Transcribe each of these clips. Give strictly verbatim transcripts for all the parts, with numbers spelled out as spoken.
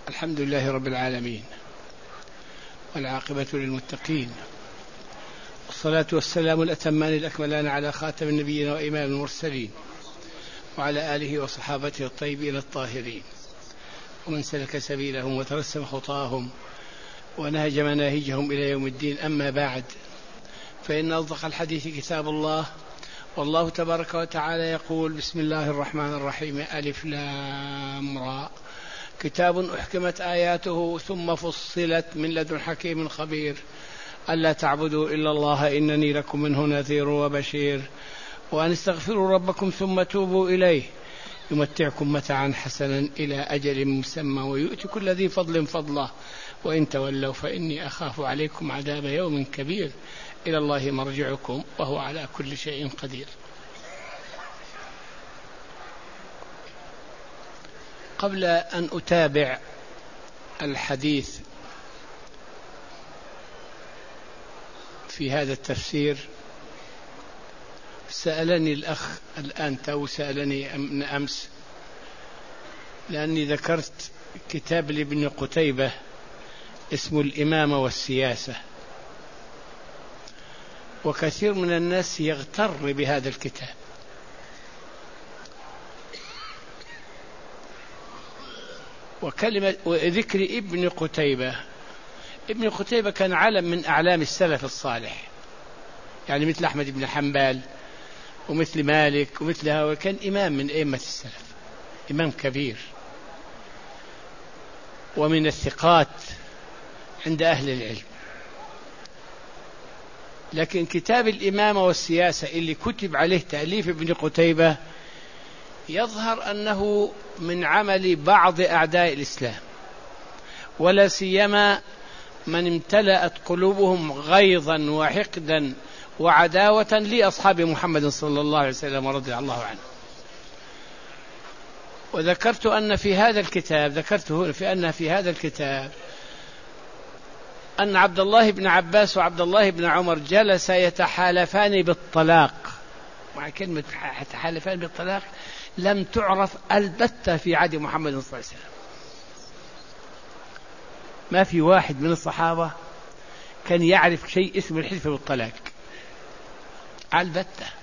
الحمد لله رب العالمين، والعاقبة للمتقين، والصلاة والسلام الأتمان الأكملان على خاتم النبيين وإمام المرسلين، وعلى آله وصحابته الطيبين الطاهرين، ومن سلك سبيلهم وترسم خطاهم ونهج مناهجهم إلى يوم الدين. أما بعد، فإن أصدق الحديث كتاب الله، والله تبارك وتعالى يقول: بسم الله الرحمن الرحيم، ألف لام را، كتاب أحكمت آياته ثم فصلت من لدن حكيم خبير، ألا تعبدوا إلا الله إنني لكم منه نذير وبشير، وأن استغفروا ربكم ثم توبوا إليه يمتعكم متاعا حسنا إلى أجل مسمى ويؤتي كل ذي فضل فضله، وإن تولوا فإني أخاف عليكم عذاب يوم كبير، إلى الله مرجعكم وهو على كل شيء قدير. قبل أن أتابع الحديث في هذا التفسير، سألني الأخ الآن تو سألني من أمس، لأني ذكرت كتاب لابن قتيبة اسمه الإمامة والسياسة، وكثير من الناس يغتر بهذا الكتاب، وكلمة وذكر ابن قتيبة. ابن قتيبة كان علم من أعلام السلف الصالح، يعني مثل أحمد بن حنبل ومثل مالك ومثل هؤلاء، كان إمام من أئمة السلف، إمام كبير ومن الثقات عند أهل العلم. لكن كتاب الإمامة والسياسة اللي كتب عليه تأليف ابن قتيبة يظهر أنه من عمل بعض أعداء الإسلام، ولا سيما من امتلأت قلوبهم غيظا وحقدا وعداوة لأصحاب محمد صلى الله عليه وسلم ورضي الله عنه. وذكرت أن في هذا الكتاب ذكرته في أن في هذا الكتاب أن عبد الله بن عباس وعبد الله بن عمر جلس يتحالفان بالطلاق، مع كلمة يتحالفان بالطلاق لم تعرف البتة في عهد محمد صلى الله عليه وسلم. ما في واحد من الصحابة كان يعرف شيء اسمه الحلف بالطلاق البتة،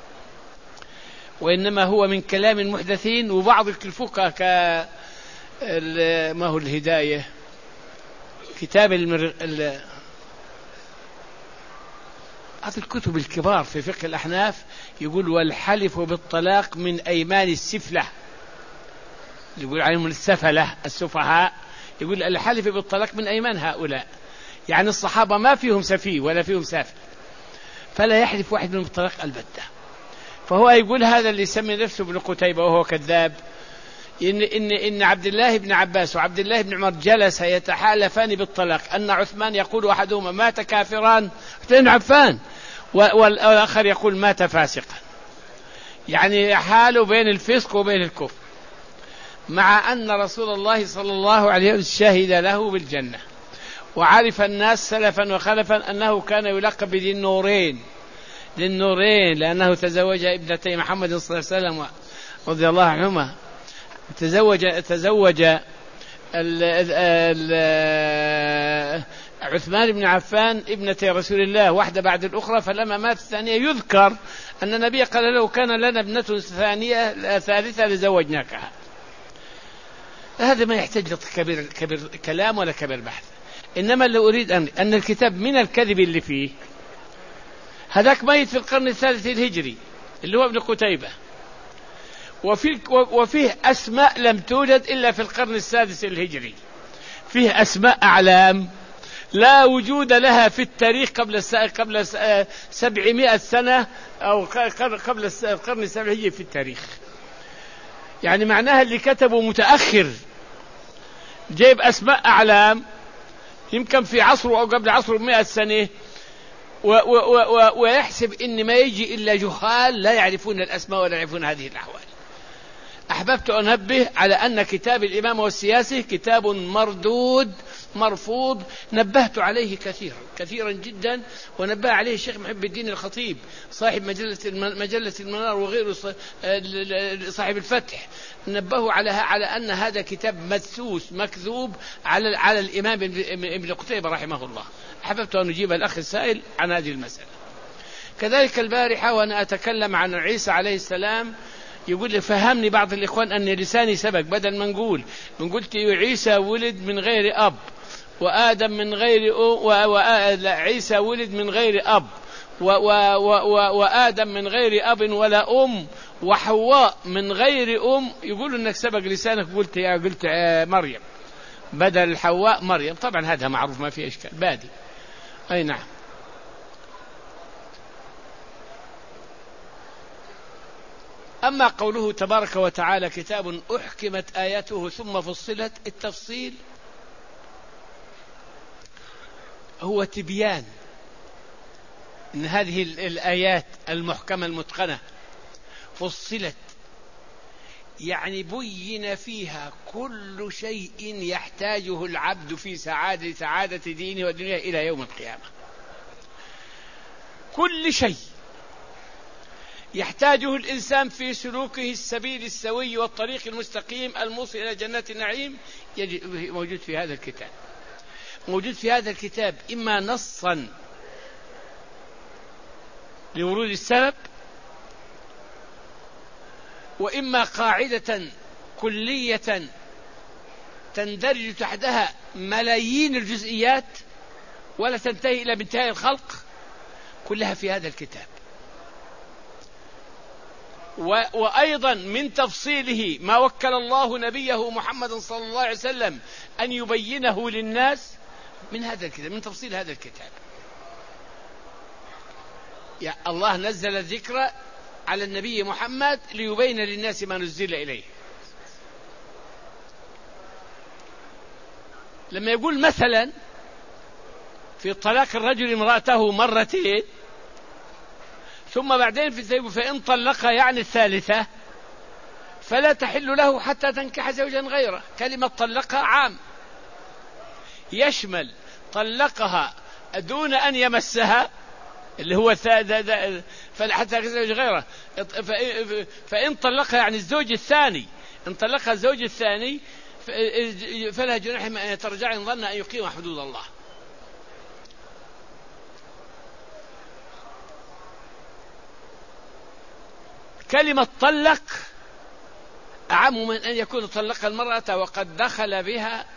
وإنما هو من كلام المحدثين. وبعض الفقهاء ك ما هو الهداية، كتاب المر... ال... بعض الكتب الكبار في فقه الأحناف يقول: والحلف بالطلاق من أيمان السفلة، يقول عليهم السفلة السفهاء، يقول الحلف بالطلاق من أيمان هؤلاء، يعني الصحابة ما فيهم سفيه ولا فيهم سافل، فلا يحلف واحد منهم بالطلاق البتة. فهو يقول هذا اللي يسمي نفسه ابن قتيبة وهو كذاب، إن, إن, إن عبد الله بن عباس وعبد الله بن عمر جلس يتحالفان بالطلاق، أن عثمان يقول أحدهما مات كافرا عثمان عفان، والآخر يقول مات فاسقا، يعني حاله بين الفسق وبين الكفر، مع أن رسول الله صلى الله عليه وسلم شهد له بالجنة، وعرف الناس سلفا وخلفا أنه كان يلقب بذي النورين، للنورين لأنه تزوج ابنتي محمد صلى الله عليه وسلم رضي الله عنهما، تزوج تزوج ال ال عثمان بن عفان ابنتي رسول الله واحدة بعد الأخرى، فلما مات الثانية يذكر أن النبي قال له: كان لنا ابنة ثانية ثالثة لزوجناكها. هذا ما يحتاج كبير كبير كلام ولا كبير بحث، إنما اللي أريد أن أن الكتاب من الكذب اللي فيه، هذاك ميت في القرن الثالث الهجري اللي هو ابن قتيبة، وفيه, وفيه أسماء لم توجد إلا في القرن السادس الهجري، فيه أسماء أعلام لا وجود لها في التاريخ قبل قبل سبعمائة سنة أو قبل القرن السابع الهجري في التاريخ، يعني معناها اللي كتبوا متأخر جايب أسماء أعلام يمكن في عصره أو قبل عصره بمئة سنة، و و و ويحسب إن ما يجي إلا جهال لا يعرفون الأسماء ولا يعرفون هذه الأحوال. أحببت أن أنبه على أن كتاب الإمامة والسياسة كتاب مردود مرفوض نبهت عليه كثيرا كثيرا جدا، ونبه عليه الشيخ محب الدين الخطيب صاحب مجلة مجلة المنار وغيره صاحب الفتح، نبهوا على على أن هذا كتاب مدسوس مكذوب على على الإمام ابن قتيبة رحمه الله. أحببت أن أجيب الأخ السائل عن هذه المسألة. كذلك البارحة وأنا أتكلم عن عيسى عليه السلام، يقول لي فهمني بعض الإخوان أن لساني سبق، بدل ما نقول من قلت عيسى ولد من غير أب، وآدم من غير وعيسى ولد من غير أب، و و و وآدم من غير أب ولا أم، وحواء من غير أم، يقول إنك سبق لسانك قلت يا قلت مريم بدل حواء مريم. طبعا هذا معروف ما فيه إشكال بادي. أي نعم. أما قوله تبارك وتعالى كتاب أحكمت آياته ثم فصلت، التفصيل هو تبيان إن هذه الآيات المحكمة المتقنة فصلت، يعني بين فيها كل شيء يحتاجه العبد في سعادة سعادة دينه ودنياه إلى يوم القيامة. كل شيء يحتاجه الإنسان في سلوكه السبيل السوي والطريق المستقيم الموصل إلى جنات النعيم موجود في هذا الكتاب. موجود في هذا الكتاب إما نصا لورود السبب، وإما قاعدة كلية تندرج تحتها ملايين الجزئيات ولا تنتهي إلى انتهاء الخلق، كلها في هذا الكتاب. وأيضا من تفصيله ما وكل الله نبيه محمد صلى الله عليه وسلم أن يبينه للناس من هذا الكتاب، من تفصيل هذا الكتاب. يا الله نزل الذكر على النبي محمد ليبين للناس ما نزل إليه. لما يقول مثلا في طلاق الرجل امرأته مرتين ثم بعدين في الزيب فإن طلقها يعني الثالثة فلا تحل له حتى تنكح زوجا غيره، كلمة طلقها عام يشمل طلقها دون أن يمسها اللي هو فلا حتى تنكح زوجا غيره، فإن طلقها يعني الزوج الثاني، إن طلقها الزوج الثاني فلا جناح أن يترجع إن ظن أن يقيم حدود الله. كلمة طلق أعم من أن يكون طلق المرأة وقد دخل بها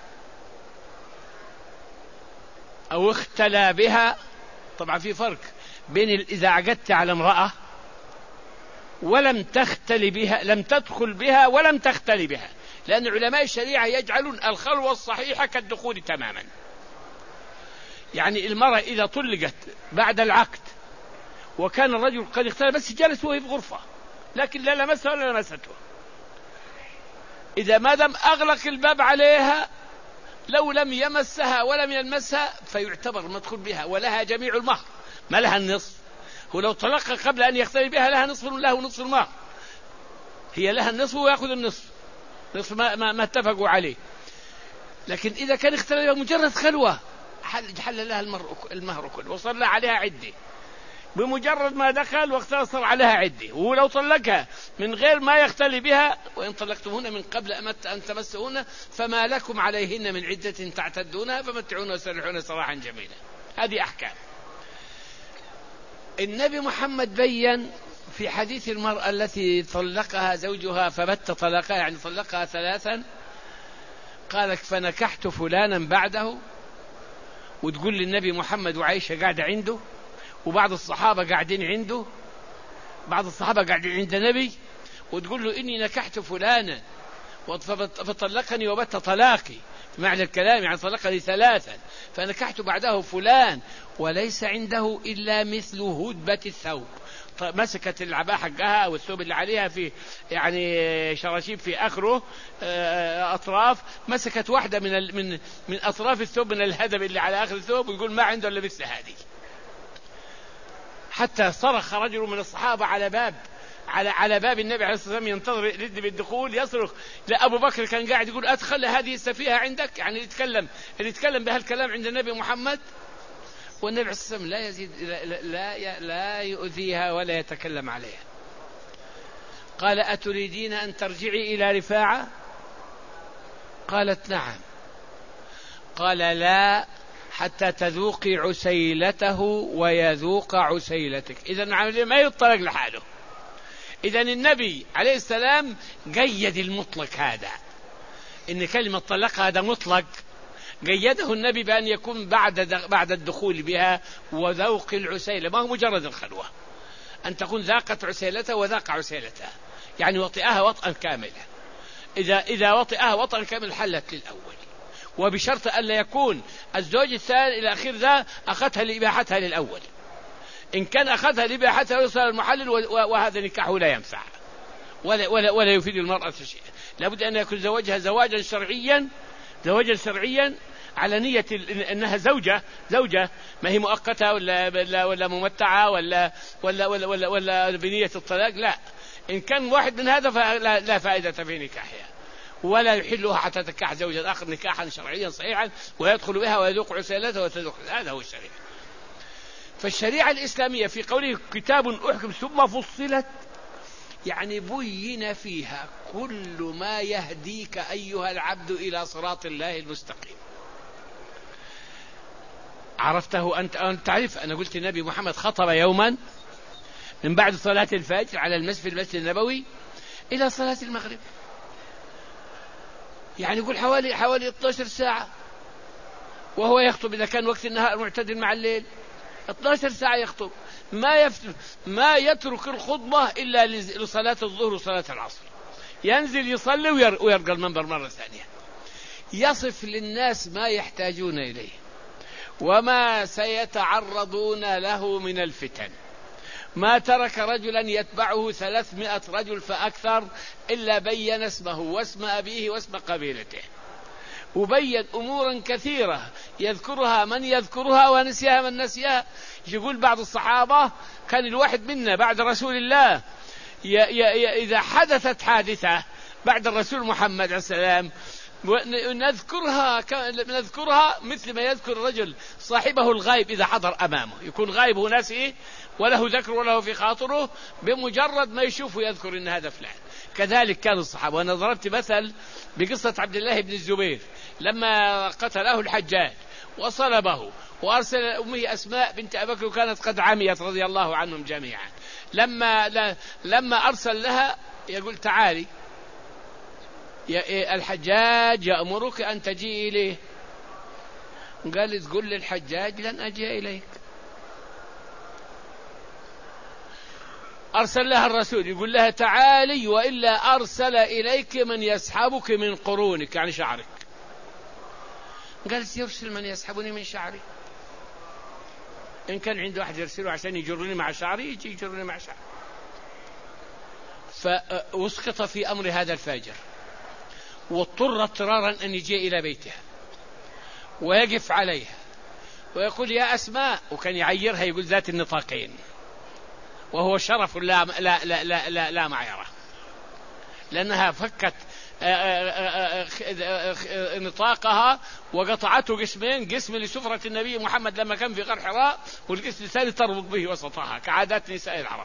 أو اختلى بها. طبعا في فرق بين إذا عقدت على امرأة ولم تختلي بها، لم تدخل بها ولم تختلي بها، لأن علماء الشريعة يجعلون الخلوة الصحيحة كالدخول تماما. يعني المرأة إذا طلقت بعد العقد وكان الرجل قد اختلى بس جلس وهي في غرفة لكن لا لمسها ولا لمسته، إذا ما دام أغلق الباب عليها لو لم يمسها ولم يلمسها فيعتبر مدخول بها ولها جميع المهر، ما لها النصف. هو لو طلقها قبل أن يختلي بها لها نصف له نصف المهر، هي لها النصف ويأخذ النصف، نصف ما, ما, ما اتفقوا عليه. لكن إذا كان اختلي بها مجرد خلوة حل, حل لها المهر كله وصلى عليها عدة، بمجرد ما دخل واختلى صار عليها عدة. ولو طلقها من غير ما يختلي بها وإن طلقتمهن من قبل أن تمسهن فما لكم عليهن من عدة تعتدونها فمتعون وسرحون سراحا جميلا. هذه أحكام. النبي محمد بيّن في حديث المرأة التي طلقها زوجها فبت طلقها يعني طلقها ثلاثا، قالت فنكحت فلانا بعده، وتقول للنبي محمد وعائشة قاعدة عنده وبعض الصحابة قاعدين عنده، بعض الصحابة قاعدين عند النبي، وتقول له إني نكحت فلانا فطلقني وبت طلاقي، معنى الكلام يعني طلقني ثلاثا فنكحت بعده فلان وليس عنده إلا مثل هدبة الثوب. مسكت العباءة حقها أو الثوب اللي عليها في يعني شراشيب في آخره أطراف، مسكت واحدة من من من أطراف الثوب من الهدب اللي على آخر الثوب، ويقول ما عنده إلا مثل هذه. حتى صرخ رجل من الصحابة على باب على على باب النبي عليه الصلاة والسلام ينتظر يرد بالدخول، يصرخ. لا أبو بكر كان قاعد يقول أدخل هذه السفيهة عندك، يعني يتكلم اللي يتكلم بهالكلام عند النبي محمد. والنبي عليه الصلاة والسلام لا يزيد لا, لا, لا يؤذيها ولا يتكلم عليها. قال أتريدين أن ترجعي إلى رفاعة؟ قالت نعم. قال لا حتى تذوقي عسيلته ويذوق عسيلتك. إذا ما يطلق لحاله. إذا النبي عليه السلام قيد المطلق هذا، إن كلمة طلق هذا مطلق، قيده النبي بأن يكون بعد بعد الدخول بها وذوق العسيلة، ما هو مجرد الخلوة، أن تكون ذاقت عسيلته وذاق عسيلتها، يعني وطئها وطئا كاملا. إذا إذا وطئها وطئا كاملا حلت للأول، وبشرط ألا يكون الزوج الثاني إلى آخر ذا أخذها لإباحتها للأول. إن كان أخذها لإباحتها وصل المحلل وهذا نكاحه لا ينفع ولا, ولا, ولا يفيد المرأة شيئا. لابد أن يكون زواجها زواجا شرعيا، زواجا شرعيا على نية أنها زوجة زوجة ما هي مؤقتة ولا ولا, ولا ممتعة ولا ولا, ولا, ولا, ولا بنية الطلاق. لا، إن كان واحد من هذا فلا لا فائدة في نكاحها، ولا يحلها حتى تنكح زوجا آخر نكاحا شرعيا صحيحا ويدخل بها ويذوق عسيلته وتذوق. هذا هو الشريعة. فالشريعة الإسلامية في قوله كتاب أحكم ثم فصلت، يعني بين فيها كل ما يهديك أيها العبد إلى صراط الله المستقيم. عرفته أنت؟ أنت تعرف. أنا قلت النبي محمد خطب يوما من بعد صلاة الفجر على المسجد في المسجد النبوي إلى صلاة المغرب، يعني يقول حوالي حوالي اثنتي عشرة ساعة، وهو يخطب إذا كان وقت النهار معتدل مع الليل اثنتي عشرة ساعة يخطب، ما يفتر ما يترك الخطبة إلا لصلاة الظهر وصلاة العصر، ينزل يصلي ويرقى المنبر مرة ثانية، يصف للناس ما يحتاجون إليه وما سيتعرضون له من الفتن. ما ترك رجلا يتبعه ثلاثمائة رجل فأكثر إلا بين اسمه واسم أبيه واسم قبيلته، وبين أمورا كثيرة يذكرها من يذكرها ونسيها من نسيها. يقول بعض الصحابة كان الواحد منا بعد رسول الله ي ي ي إذا حدثت حادثة بعد الرسول محمد عليه السلام نذكرها نذكرها مثل ما يذكر الرجل صاحبه الغائب إذا حضر أمامه، يكون غائب وناسيه وله ذكر وله في خاطره، بمجرد ما يشوفه يذكر إن هذا فلان. كذلك كان الصحابة. وأنا ضربت مثل بقصة عبد الله بن الزبير لما قتله الحجاج وصلبه وأرسل أمه أسماء بنت أبي بكر وكانت قد عميت رضي الله عنهم جميعا. لما لما أرسل لها يقول تعالي يا الحجاج يأمرك أن تجي إليه. قال تقول للحجاج لن أجي إليك. أرسل لها الرسول يقول لها تعالي وإلا أرسل إليك من يسحبك من قرونك، يعني شعرك. قالت يرسل من يسحبني من شعري، إن كان عنده واحد يرسله عشان يجرني مع شعري يجي يجرني مع شعري. فأسقط في أمر هذا الفاجر، واضطر اضطرارا أن يجي إلى بيتها ويقف عليها ويقول يا أسماء، وكان يعيرها يقول ذات النطاقين، وهو شرف لا لا لا لا, لا, لا معيرة، لأنها فكت نطاقها وقطعته قسمين، قسم لسفرة النبي محمد لما كان في غار حراء، والقسم الثاني تربط به وسطها كعادات نساء العرب.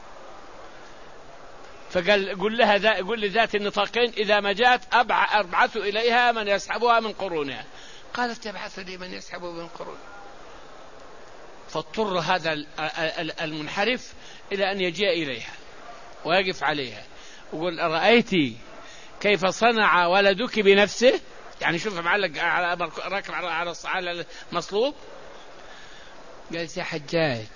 فقال قل لها ذا قل لذات النطاقين إذا ما جاءت أبعث إليها من يسحبها من قرونها. قالت يبعث لي من يسحبه من قرون. فاضطر هذا المنحرف إلى أن يجيء إليها ويقف عليها ويقول أرأيتي كيف صنع ولدك بنفسه؟ يعني شوف معلق على راكب على على المصلوب. قالت يا حجاج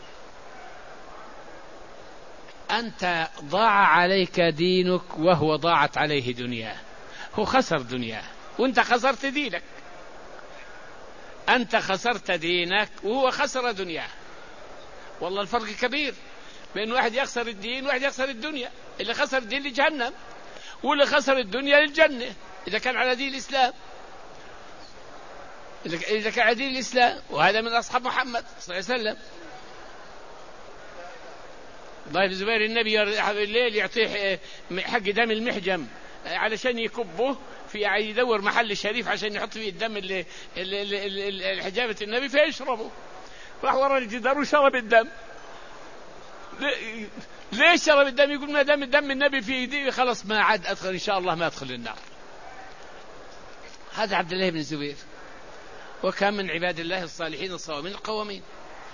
أنت ضاع عليك دينك وهو ضاعت عليه دنياه، هو خسر دنياه وأنت خسرت دينك. أنت خسرت دينك وهو خسر دنياه. والله الفرق كبير بين واحد يخسر الدين وواحد يخسر الدنيا. اللي خسر الدين لجهنم واللي خسر الدنيا للجنة إذا كان على دين الإسلام، إذا كان على دين الإسلام. وهذا من أصحاب محمد صلى الله عليه وسلم. الله بن الزبير النبي الليل يعطيه حق دم المحجم علشان يكبه في يدور محل شريف عشان يحط فيه الدم اللي, اللي, اللي, اللي حجابة النبي فيشربه. راح ورا الجدار وشرب الدم. ليش شرب الدم؟ يقول ما دام الدم النبي في يدي خلاص ما عاد أدخل إن شاء الله ما أدخل النار. هذا عبد الله بن الزبير، وكان من عباد الله الصالحين الصوامين القوامين.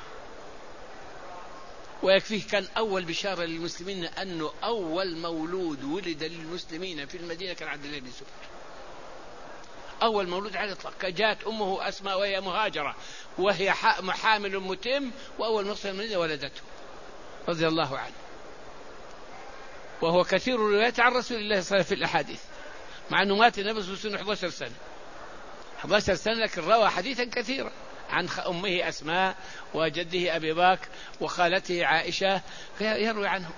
ويكفيه كان أول بشارة للمسلمين أنه أول مولود ولد للمسلمين في المدينة كان عبد الله بن الزبير، أول مولود على الإطلاق. جاءت أمه أسماء وهي مهاجرة وهي حامل متم، وأول مصر المدينة ولدته رضي الله عنه. وهو كثير الروايات عن رسول الله صلى الله عليه وسلم في الأحاديث، مع أنه مات النبي صلى الله عليه وسلم إحدى عشرة سنة إحدى عشرة سنة، لكن روى حديثا كثيرا عن أمه أسماء وجده أبي بكر وخالته عائشة يروي عنه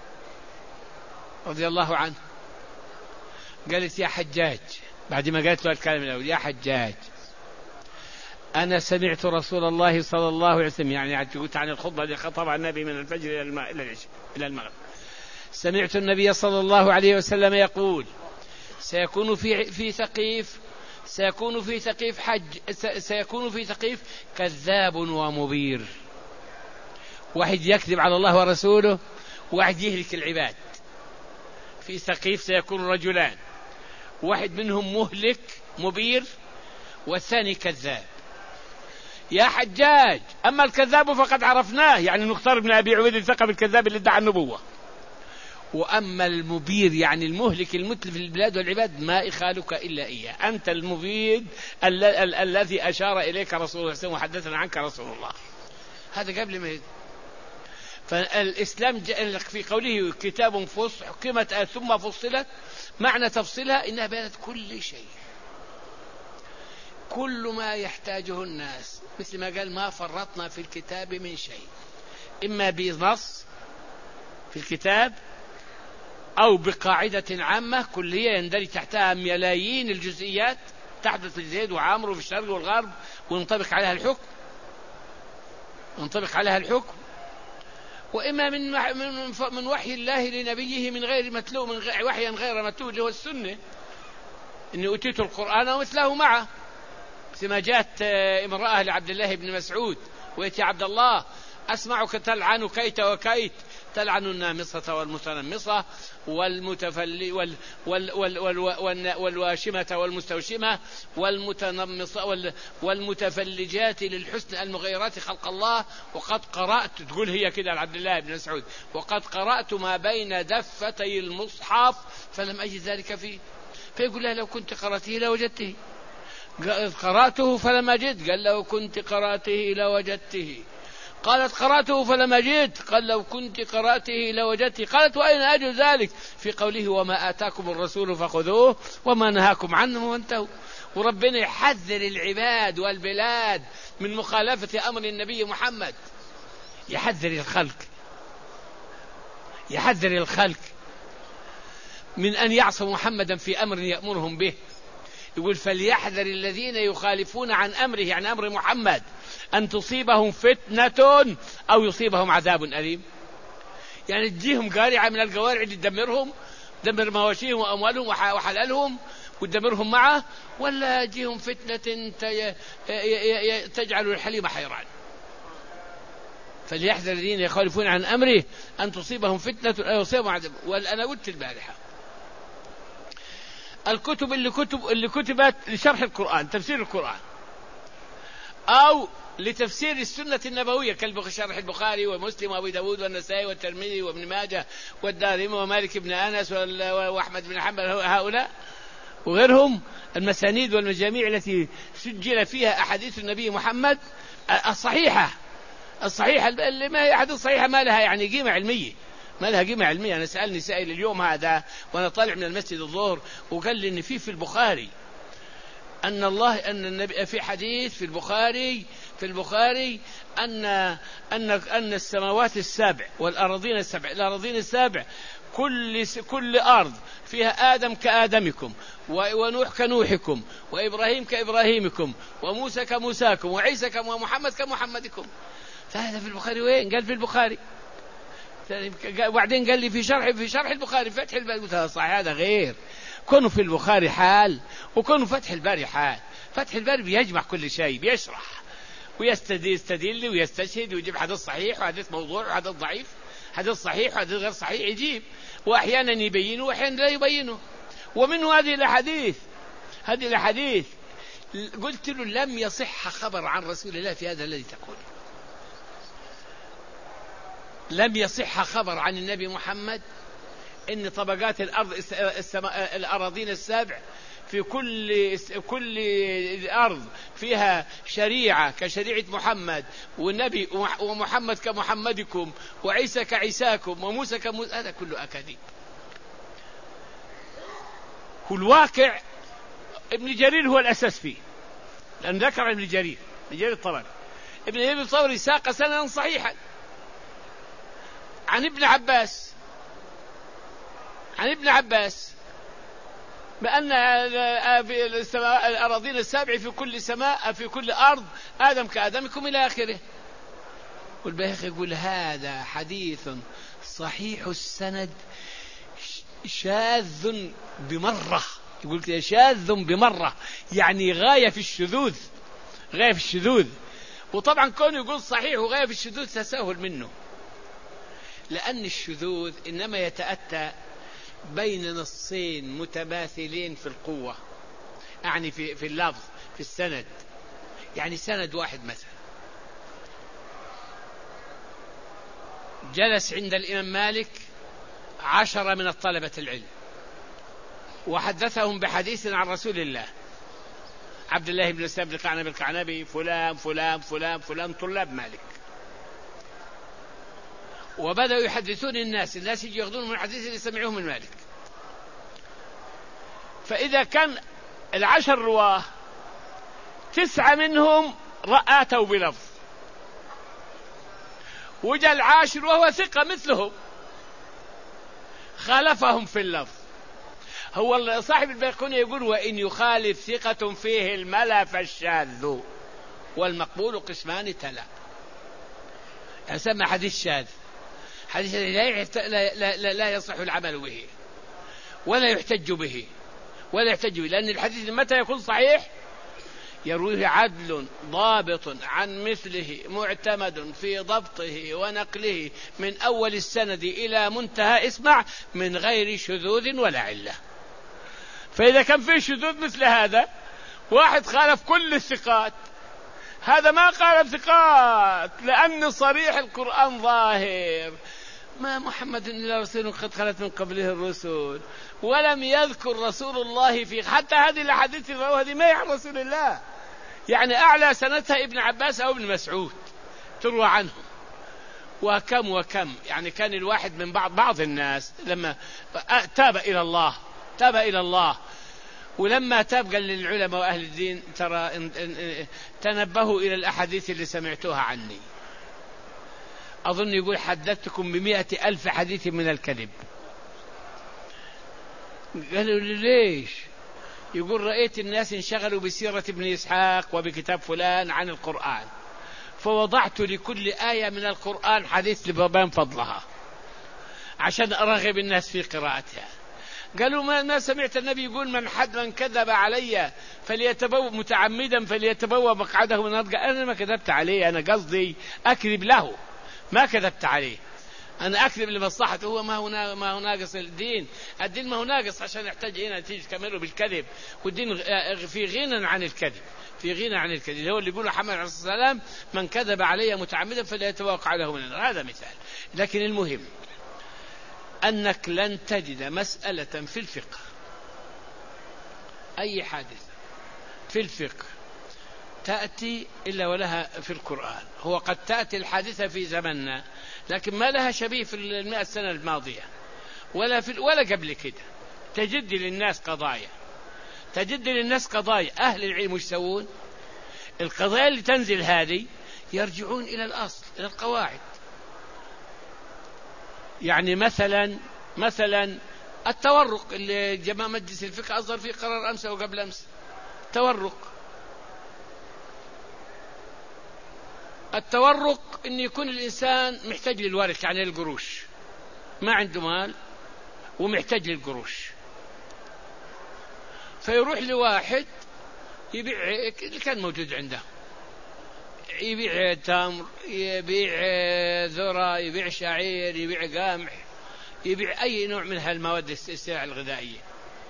رضي الله عنه. قالت يا حجاج، بعد ما قالت له الكلام الأول، يا حجاج أنا سمعت رسول الله صلى الله عليه وسلم، يعني قلت عن الخطبة التي خطبها النبي من الفجر إلى المغرب، سمعت النبي صلى الله عليه وسلم يقول سيكون في في ثقيف سيكون في ثقيف حج سيكون في ثقيف كذاب ومبير، واحد يكذب على الله ورسوله، واحد يهلك العباد. في ثقيف سيكون رجلان، واحد منهم مهلك مبير والثاني كذاب. يا حجاج أما الكذاب فقد عرفناه، يعني نختار بن أبي عبيد الثقفي الكذاب اللي ادعى النبوة، وأما المبير يعني المهلك المتلف للبلاد والعباد ما يخالك إلا إياه، أنت المبيد ال- ال- الذي أشار إليك رسول الله صلى الله عليه وسلم وحدثنا عنك رسول الله. هذا قبل ما يد. فالإسلام في قوله كتاب فصل حكمت ثم فصلت، معنى تفصيلها إنها بيانت كل شيء، كل ما يحتاجه الناس، مثل ما قال ما فرطنا في الكتاب من شيء، إما بنص في الكتاب أو بقاعدة عامة كلية يندرج تحتها ملايين الجزئيات تحدث في زيد وعامر وفي الشرق والغرب، ونطبق عليها الحكم ونطبق عليها الحكم وإما من من وحي الله لنبيه من غير متلو، من غير وحيا غير متلو اللي هو السنة، إني أتيت القرآن ومثله معه، كما جاءت امرأة لعبد الله بن مسعود ويتي عبد الله أسمعك تلعن كيت وكيت، تلعن النامصة والمتنمصة والمتفل وال وال وال وال وال والواشمة والمستوشمة والمتنمصة وال والمتفلجات للحسن المغيرات خلق الله، وقد قرأت، تقول هي كده لعبد الله بن مسعود، وقد قرأت ما بين دفتي المصحف فلم أجد ذلك فيه. فيقول لها لو كنت قرأته لوجدته، قرأته فلم أجد، قال لو كنت قرأته لوجدته. قالت قرأته فلم أجد، قال لو كنت قرأته لوجدته. قالت وأين أجد ذلك؟ في قوله وما آتاكم الرسول فخذوه وما نهاكم عنه وانتهوا. وربنا يحذر العباد والبلاد من مخالفة أمر النبي محمد، يحذر الخلق يحذر الخلق من أن يعصوا محمدا في أمر يأمرهم به. يقول فليحذر الذين يخالفون عن أمره، يعني أمر محمد، أن تصيبهم فتنة أو يصيبهم عذاب أليم. يعني تجيهم قارعة من القوارع تدمرهم، تدمر مواشيهم وأموالهم وحلالهم وتدمرهم معه، ولا تجيهم فتنة تجعل الحليم حيران. فليحذر الذين يخالفون عن أمره أن تصيبهم فتنة أو يصيبهم عذاب. وأنا قلت البارحة الكتب اللي كتب اللي كتبت لشرح القرآن، تفسير القرآن، أو لتفسير السنة النبوية كالشرح البخاري ومسلم وأبي داود والنسائي والترمذي وابن ماجه والدارمي ومالك بن أنس وأحمد بن حنبل، هؤلاء وغيرهم المسانيد والمجاميع التي سجل فيها أحاديث النبي محمد الصحيحة الصحيحة اللي ما هي أحاديث صحيحة ما لها يعني قيمة علمية، ما لها قيمة علمية. أنا سألني سائل اليوم هذا وأنا طالع من المسجد الظهر وقال لي إن في في البخاري أن الله أن النبي في حديث في البخاري في البخاري أن أن أن السماوات السبع والأراضين السبع الأراضين السبع كل كل أرض فيها آدم كآدمكم ونوح كنوحكم وإبراهيم كإبراهيمكم وموسى كموساكم وعيسى ومحمد كمحمدكم. فهذا في البخاري. وين قال في البخاري؟ وبعدين قال لي في شرح في شرح البخاري فتح الباري، قلت له صحيح هذا غير، كونه في البخاري حال وكونه فتح الباري حال. فتح الباري بيجمع كل شيء، بيشرح ويستدل ويستشهد ويجيب حديث صحيح وحديث موضوع وحديث ضعيف، حديث صحيح وحديث غير صحيح يجيب، وأحيانا يبينه وأحيانا لا يبينه. ومنه هذه الأحاديث هذه الأحاديث قلت له لم يصح خبر عن رسول الله في هذا الذي تقول، لم يصح خبر عن النبي محمد إن طبقات الأرض السماء الأراضين السبع في كل كل الأرض فيها شريعة كشريعة محمد، والنبي ومحمد كمحمدكم وعيسى كعيساكم وموسى كموسى، هذا كله أكاذيب. والواقع ابن جرير هو الأساس فيه، لأن ذكر ابن جرير ابن جرير الطبري ابن جرير الطبري ساق سندا صحيحا عن ابن عباس عن ابن عباس بأن في الأراضين السابع في كل سماء في كل أرض آدم كآدمكم إلى آخره. والبيهقي يقول هذا حديث صحيح السند شاذ بمرة، يقول كده شاذ بمرة، يعني غاية في الشذوذ، غاية في الشذوذ. وطبعا كونه يقول صحيح وغاية في الشذوذ تساهل منه، لأن الشذوذ إنما يتأتى بين نصين متماثلين في القوة، يعني في في اللفظ في السند. يعني سند واحد مثلا جلس عند الإمام مالك عشرة من الطلبة العلم وحدثهم بحديث عن رسول الله، عبد الله بن سعد بن القعنبي القعنبي فلان فلان فلان فلان طلاب مالك، وبدأوا يحدثون الناس، الناس يجي ياخذون من الحديث اللي سمعوه من مالك. فإذا كان العشر رواه تسعة منهم رأتوا بلفظ، وجاء العاشر وهو ثقة مثلهم خالفهم في اللفظ. هو صاحب البيقوني يقول وإن يخالف ثقة فيه الملا فالشاذ والمقبول قسمان تلا. يسمى حديث شاذ، حديث لا, لا, لا, لا يصح العمل به ولا يحتج به ولا يحتج به، لأن الحديث متى يكون صحيح؟ يرويه عدل ضابط عن مثله معتمد في ضبطه ونقله من أول السند إلى منتهى، اسمع، من غير شذوذ ولا علة. فإذا كان فيه شذوذ مثل هذا، واحد خالف كل الثقات، هذا ما قال ثقات، لأن صريح القرآن ظاهر ما محمد إلا رسول قد خلت من قبله الرسل، ولم يذكر رسول الله في حتى هذه الأحاديث هذه ما هي عن رسول الله، يعني أعلى سنتها ابن عباس أو ابن مسعود تروى عنه. وكم وكم يعني كان الواحد من بعض بعض الناس لما تاب إلى الله تاب إلى الله ولما تاب قال للعلماء وأهل الدين ترى تنبهوا إلى الأحاديث اللي سمعتوها عني، أظن يقول حدثتكم بمئة ألف حديث من الكذب. قالوا ليش؟ يقول رأيت الناس انشغلوا بسيرة ابن إسحاق وبكتاب فلان عن القرآن، فوضعت لكل آية من القرآن حديث لبيان فضلها عشان أرغب الناس في قراءتها. قالوا ما, ما سمعت النبي يقول من حد من كذب علي فليتبوأ متعمدا فليتبوأ مقعده من النار؟ أنا ما كذبت عليه، أنا قصدي أكذب له، ما كذبت عليه، أنا أكذب لمصلحته. هو ما هو ما هو ناقص الدين، الدين ما هو ناقص عشان يحتاج هنا تيجي تكمله بالكذب، والدين في غنى عن الكذب، في غنى عن الكذب. هو اللي يقول محمد عليه الصلاة والسلام من كذب علي متعمدا فليتبوأ مقعده من النار، هذا مثال. لكن المهم أنك لن تجد مسألة في الفقه، أي حادثة في الفقه تأتي إلا ولها في القرآن. هو قد تأتي الحادثة في زمننا لكن ما لها شبيه في المئة سنة الماضية ولا في ولا قبل كده. تجد للناس قضايا تجد للناس قضايا أهل العلم وش يسوون؟ القضايا اللي تنزل هذه يرجعون إلى الأصل، إلى القواعد. يعني مثلا مثلا التورق اللي جماعة مجلس الفقه أصدر فيه قرار أمس أو قبل أمس، تورق التورق إن يكون الإنسان محتاج للورق يعني القروش، ما عنده مال ومحتاج للقروش، فيروح لواحد يبيع اللي كان موجود عنده، يبيع تمر، يبيع ذرة، يبيع شعير، يبيع قمح، يبيع أي نوع من هالمواد السلع الغذائية،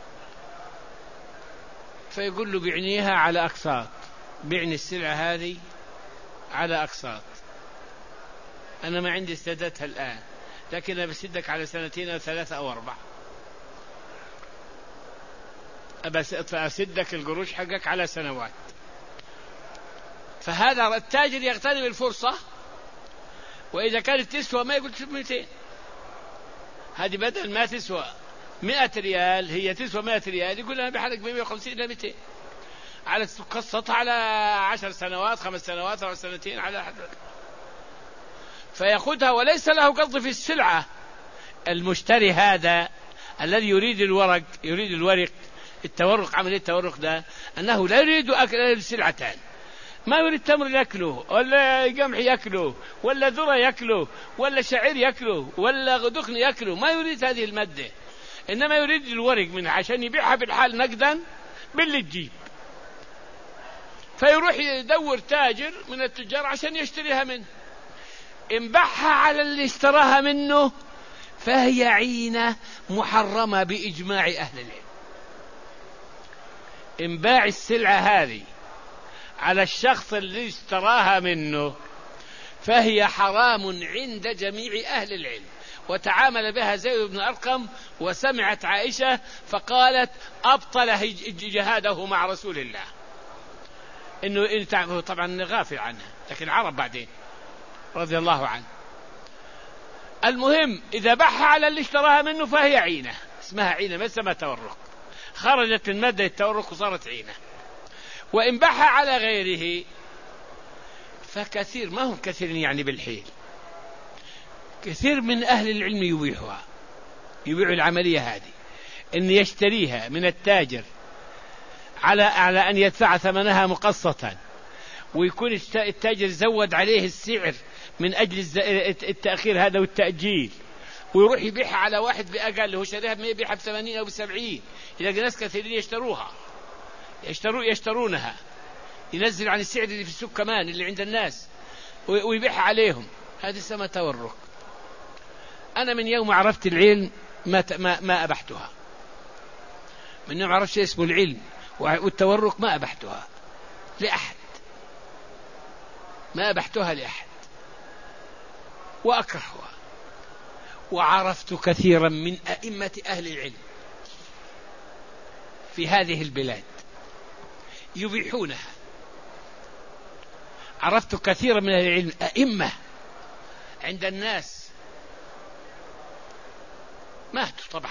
فيقول له بعنيها على أقساط، بعني السلعة هذه على أقساط، أنا ما عندي استعدادها الآن، لكن أنا بسدك على سنتين أو ثلاثة أو أربعة، بس أسدك القروش حقك على سنوات. فهذا التاجر يغتنم الفرصة، وإذا كانت تسوى ما يقول مئتين، هذه بدل ما تسوى مئة ريال هي تسوى مئة ريال، يقول أنا بحرق بمئة وخمسين إلى مئتين، على قسطها على عشر سنوات، خمس سنوات أو سنتين على حد، فيأخذها وليس له قصد في السلعة. المشتري هذا الذي يريد الورق، يريد الورق التورق، عملية التورق ده أنه لا يريد أكل السلعتان، ما يريد تمر يأكله، ولا قمح يأكله، ولا ذرة يأكله، ولا شعير يأكله، ولا دخن يأكله، ما يريد هذه المادة، إنما يريد الورق منها عشان يبيعها بالحال نقدا باللي تجيب. فيروح يدور تاجر من التجار عشان يشتريها منه، إن باعها على اللي اشتراها منه فهي عينة محرمة بإجماع أهل العلم. إن باع السلعة هذه على الشخص اللي اشتراها منه فهي حرام عند جميع أهل العلم. وتعامل بها زيد بن أرقم، وسمعت عائشة فقالت أبطل جهاده مع رسول الله، إنه طبعا غافل عنها، لكن عرب بعدين رضي الله عنه. المهم إذا باعها على اللي اشتراها منه فهي عينة، اسمها عينة، ما اسمها تورق، خرجت من مادة التورق وصارت عينة. وإن باعها على غيره فكثير، ما هم كثير يعني بالحيل، كثير من أهل العلم يبيعها، يبيع العملية هذه، إن يشتريها من التاجر على على أن يدفع ثمنها مقسطا، ويكون التاجر زود عليه السعر من أجل التأخير هذا والتأجيل، ويروح يبيعها على واحد بأقل، هو شاريها بمية يبيعها بثمانين أو بسبعين، يلاقي ناس كثيرين يشتروها، يشترو يشترونها، ينزل عن السعر اللي في السوق كمان اللي عند الناس ويبيعها عليهم. هذه اسمها تورق. أنا من يوم عرفت العلم ما ما ما أبحتها، من يوم عرفت شيء اسمه العلم والتورق ما أبحتها لأحد، ما أبحتها لأحد وأكرهها. وعرفت كثيرا من أئمة أهل العلم في هذه البلاد يبيحونها، عرفت كثيرا من أهل العلم أئمة عند الناس ماتوا طبعا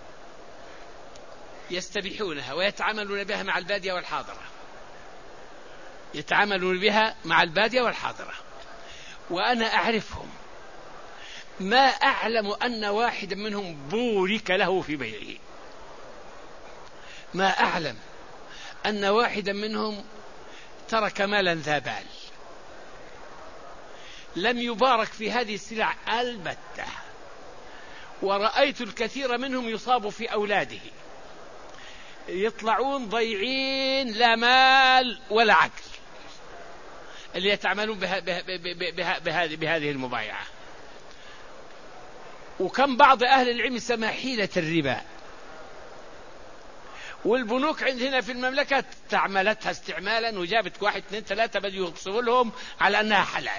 يستبيحونها ويتعاملون بها مع البادية والحاضرة، يتعاملون بها مع البادية والحاضرة، وأنا أعرفهم، ما أعلم أن واحدا منهم بورك له في بيعه، ما أعلم أن واحدا منهم ترك مالا ذا بال، لم يبارك في هذه السلع البتة. ورأيت الكثير منهم يصاب في أولاده، يطلعون ضيعين لا مال ولا عقل اللي يتعاملون بها بها بها بها بهذه المبايعة. وكم بعض أهل العلم سمى حيلة الربا، والبنوك عندنا في المملكة تعملتها استعمالا، وجابت واحد اثنين ثلاثة بدوا يغصبوا لهم على أنها حلال.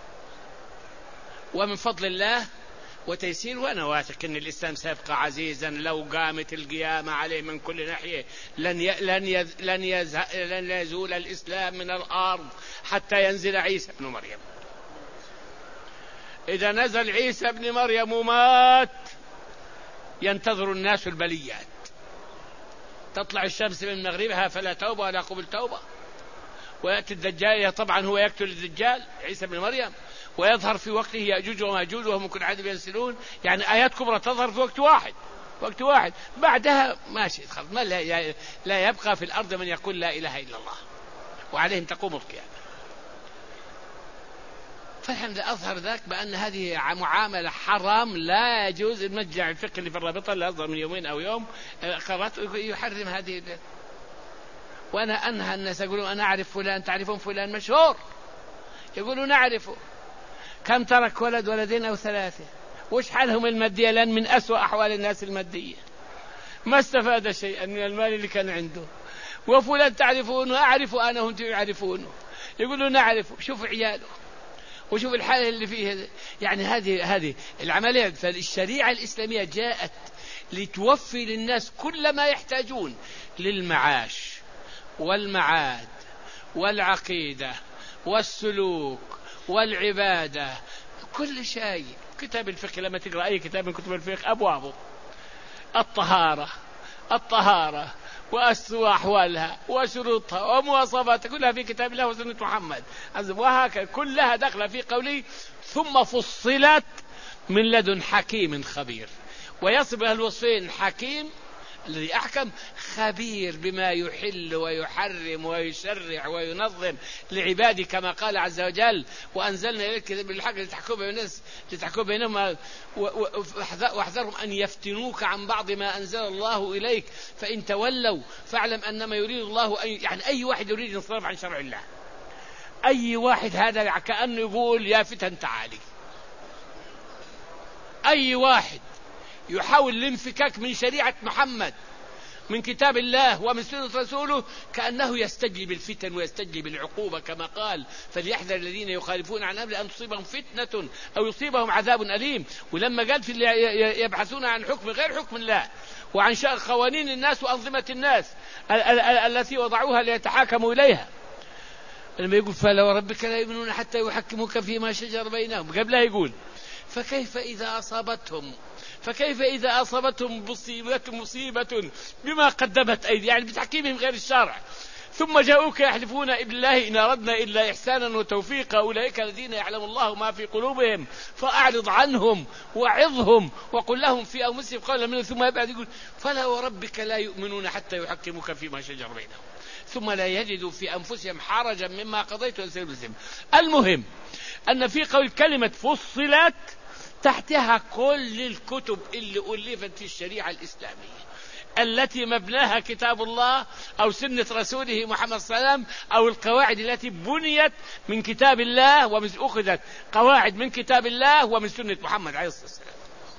ومن فضل الله وتيسير، وأنا واثق أن الإسلام سيبقى عزيزا لو قامت القيامة عليه من كل ناحية، لن ي... لن يز... لن, يز... لن يزول الإسلام من الأرض حتى ينزل عيسى بن مريم. إذا نزل عيسى بن مريم ومات ينتظر الناس البليات، تطلع الشمس من مغربها فلا توبة ولا قبل توبة، ويأتي الدجال، طبعا هو يقتل الدجال عيسى بن مريم، ويظهر في وقته يأجوج وماجوج وهم من كل عدد ينسلون، يعني آيات كبرى تظهر في وقت واحد، وقت واحد بعدها ماشي ما لا, لا يبقى في الأرض من يقول لا إله إلا الله، وعليهم تقوم القيامة. فالحمد لله أظهر ذاك بأن هذه معاملة حرام لا يجوز. المجمع الفقهي اللي في الرابطة اللي أصدر من يومين أو يوم قرأت يحرم هذه. وأنا أنهى الناس يقولون أنا أعرف فلان، تعرفون فلان مشهور؟ يقولون نعرفه. كم ترك ولد ولدين أو ثلاثة؟ وش حالهم المادية؟ لأن من أسوأ أحوال الناس المادية، ما استفاد شيئا من المال اللي كان عنده. وفلان تعرفونه؟ أعرف أنا وهم يعرفونه. يقولون نعرفه. شوف عياله وشوف الحالة اللي فيه. يعني هذه هذه العملية. فالشريعة الإسلامية جاءت لتوفي للناس كل ما يحتاجون للمعاش والمعاد والعقيدة والسلوك والعبادة، كل شيء. كتاب الفقه لما تقرأ أي كتاب من كتب الفقه أبوابه الطهارة الطهارة وأحوالها وشروطها ومواصفاتها كلها في كتاب الله وسنة محمد، وهكذا كلها داخلة في قوله ثم فصلت من لدن حكيم خبير. ويصف الوصفين: حكيم الذي أحكم، خبير بما يحل ويحرم ويشرع وينظم لعباده، كما قال عز وجل: وأنزلنا إليك الكتاب بالحق لتحكم بين الناس لتحكم بينهم واحذرهم أن يفتنوك عن بعض ما أنزل الله إليك فإن تولوا فاعلم أنما يريد الله أن، يعني أي واحد يريد الانصراف عن شرع الله، أي واحد، هذا كأنه يقول يا فتن تعالي. أي واحد يحاول الانفكاك من شريعة محمد من كتاب الله ومن سنة رسوله كأنه يستجلب الفتن ويستجلب العقوبة، كما قال: فليحذر الذين يخالفون عن أمره أن تصيبهم فتنة أو يصيبهم عذاب أليم. ولما قال في اللي يبحثون عن حكم غير حكم الله وعن قوانين الناس وأنظمة الناس التي وضعوها ليتحاكموا إليها، لما يقول: فلا وربك لا يؤمنون حتى يحكموك فيما شجر بينهم، قبلها يقول: فكيف إذا أصابتهم فكيف إذا أصابتهم مصيبة مصيبة بما قدمت أيدي، يعني بتحكيمهم غير الشرع، ثم جاءوك يحلفون بالله إن أردنا إلا إحسانا وتوفيقا أولئك الذين يعلم الله ما في قلوبهم فأعرض عنهم وعظهم وقل لهم في أنفسهم قولا منه. ثم يبعد يقول: فلا وربك لا يؤمنون حتى يحكموك فيما شجر بينهم ثم لا يجدوا في أنفسهم حرجا مما قضيت ويسلموا تسليما. المهم أن في قول كلمة فصلت تحتها كل الكتب اللي ألفت في الشريعة الإسلامية التي مبناها كتاب الله أو سنة رسوله محمد صلى الله عليه وسلم، أو القواعد التي بنيت من كتاب الله ومن أخذت قواعد من كتاب الله ومن سنة محمد عليه الصلاة والسلام.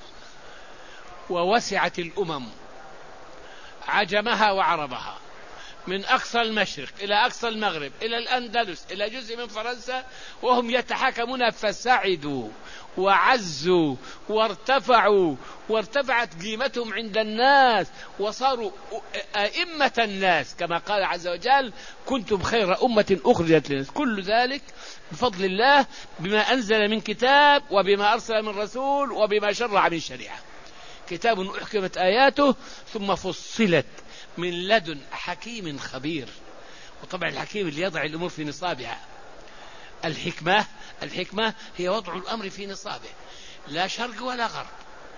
ووسعت الأمم عجمها وعربها من أقصى المشرق إلى أقصى المغرب إلى الأندلس إلى جزء من فرنسا، وهم يتحاكمون فسعدوا وعزوا وارتفعوا وارتفعت قيمتهم عند الناس وصاروا أئمة الناس، كما قال عز وجل: كنتم خير أمة أخرجت للناس. كل ذلك بفضل الله بما أنزل من كتاب وبما أرسل من رسول وبما شرع من شريعة. كتاب أحكمت آياته ثم فصلت من لدن حكيم خبير. وطبعا الحكيم اللي يضع الأمور في نصابها. الحكمة الحكمة هي وضع الأمر في نصابه، لا شرق ولا غرب،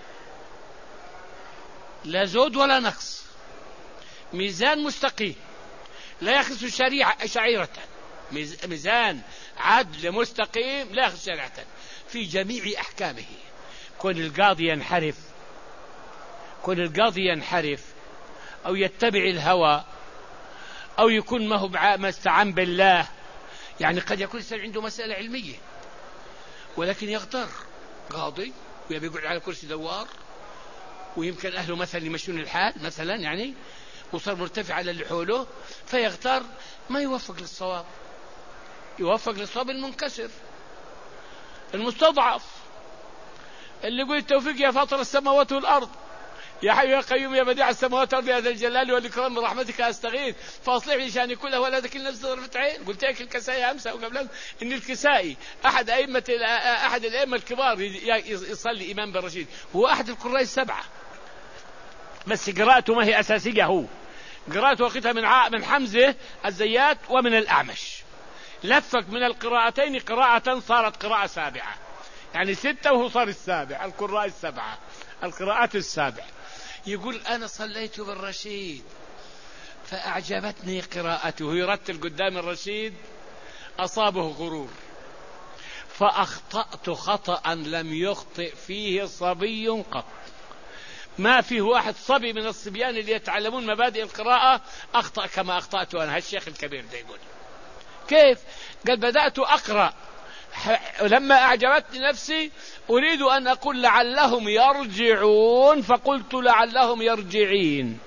لا زود ولا نقص، ميزان مستقيم، لا يخص الشريعة شعيرة، ميزان عدل مستقيم لا يخص شريعة في جميع أحكامه. كون القاضي ينحرف كون القاضي ينحرف أو يتبع الهوى أو يكون ما هو ما استعان بالله، يعني قد يكون الإنسان عنده مسألة علمية ولكن يغتر قاضي ويبي يقعد على كرسي دوار، ويمكن أهله مثلا يمشون الحال مثلا يعني، وصار مرتفع على اللي حوله فيغتر، ما يوفق للصواب، يوفق للصواب المنكسر المستضعف اللي يقول: التوفيق يا فاطر السماوات والأرض يا حي يا قيوم يا بديع السماوات والأرض يا ذا الجلال والإكرام برحمتك أستغيث فأصلح لي شأني كله ولا تكلني نفسي طرفة عين. قلت لك الكسائي أمس وقبل إن الكسائي أحد أئمة أحد الأئمة الكبار يصلي إمام بالرشيد، هو أحد القراء السبعة، بس قراءته ما هي أساسية، هو قراءته وقتها من من حمزة الزيات ومن الأعمش، لفق من القراءتين قراءة صارت قراءة سابعة، يعني ستة وهو صار السابع، القراء السبعة القراءات السابع. يقول: أنا صليت بالرشيد فأعجبتني قراءته، يرتل قدام الرشيد أصابه غرور، فأخطأت خطأ لم يخطئ فيه صبي قط. ما فيه واحد صبي من الصبيان اللي يتعلمون مبادئ القراءة أخطأ كما أخطأت أنا. هالشيخ الكبير ده يقول كيف؟ قال بدأت أقرأ لما أعجبتني نفسي أريد أن أقول لعلهم يرجعون فقلت لعلهم يرجعين.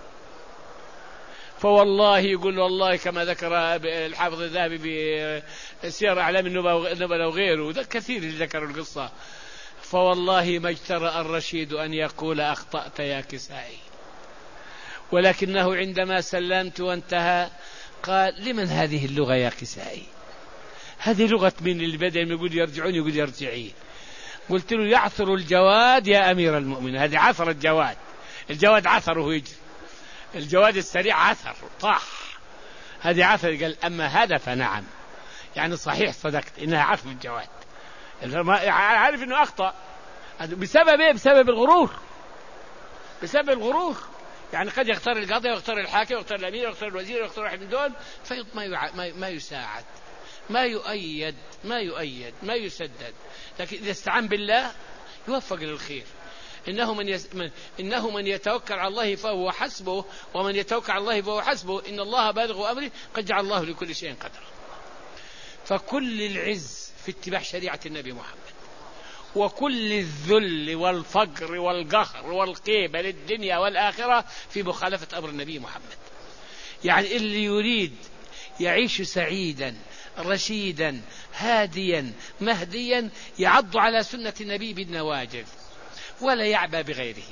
فوالله يقول والله كما ذكر الحافظ الذهبي بسير أعلام النبلاء وغيره، ده كثير اللي ذكر القصة، فوالله ما اجترأ الرشيد أن يقول أخطأت يا كسائي، ولكنه عندما سلمت وانتهى قال لمن هذه اللغة يا كسائي؟ هذه لغة من اللي بدأ يقول يرجعون يقول يرجعين. قلت له يعثر الجواد يا أمير المؤمنين. هذه عثر الجواد، الجواد عثره يجري، الجواد السريع عثر طاح، هذه عثر. قال أما هذا فنعم، يعني صحيح صدقت إنها عثر الجواد، عارف إنه أخطأ بسبب إيه؟ بسبب الغرور، بسبب الغرور. يعني قد يختار القاضي ويختار الحاكم ويختار الأمير ويختار الوزير ويختار واحد من دول فما ما يساعد، ما يؤيد ما يؤيد ما يسدد. لكن إذا استعان بالله يوفق للخير. إنه من, يس... من إنه من يتوكل على الله فهو حسبه، ومن يتوكل على الله فهو حسبه، إن الله بالغ أمره قد جعل الله لكل شيء قدرا. فكل العز في اتباع شريعة النبي محمد، وكل الذل والفقر والقهر والقيبة للدنيا والآخرة في مخالفة أمر النبي محمد. يعني اللي يريد يعيش سعيدا رشيدا هاديا مهديا يعض على سنة النبي بالنواجذ ولا يعبى بغيره.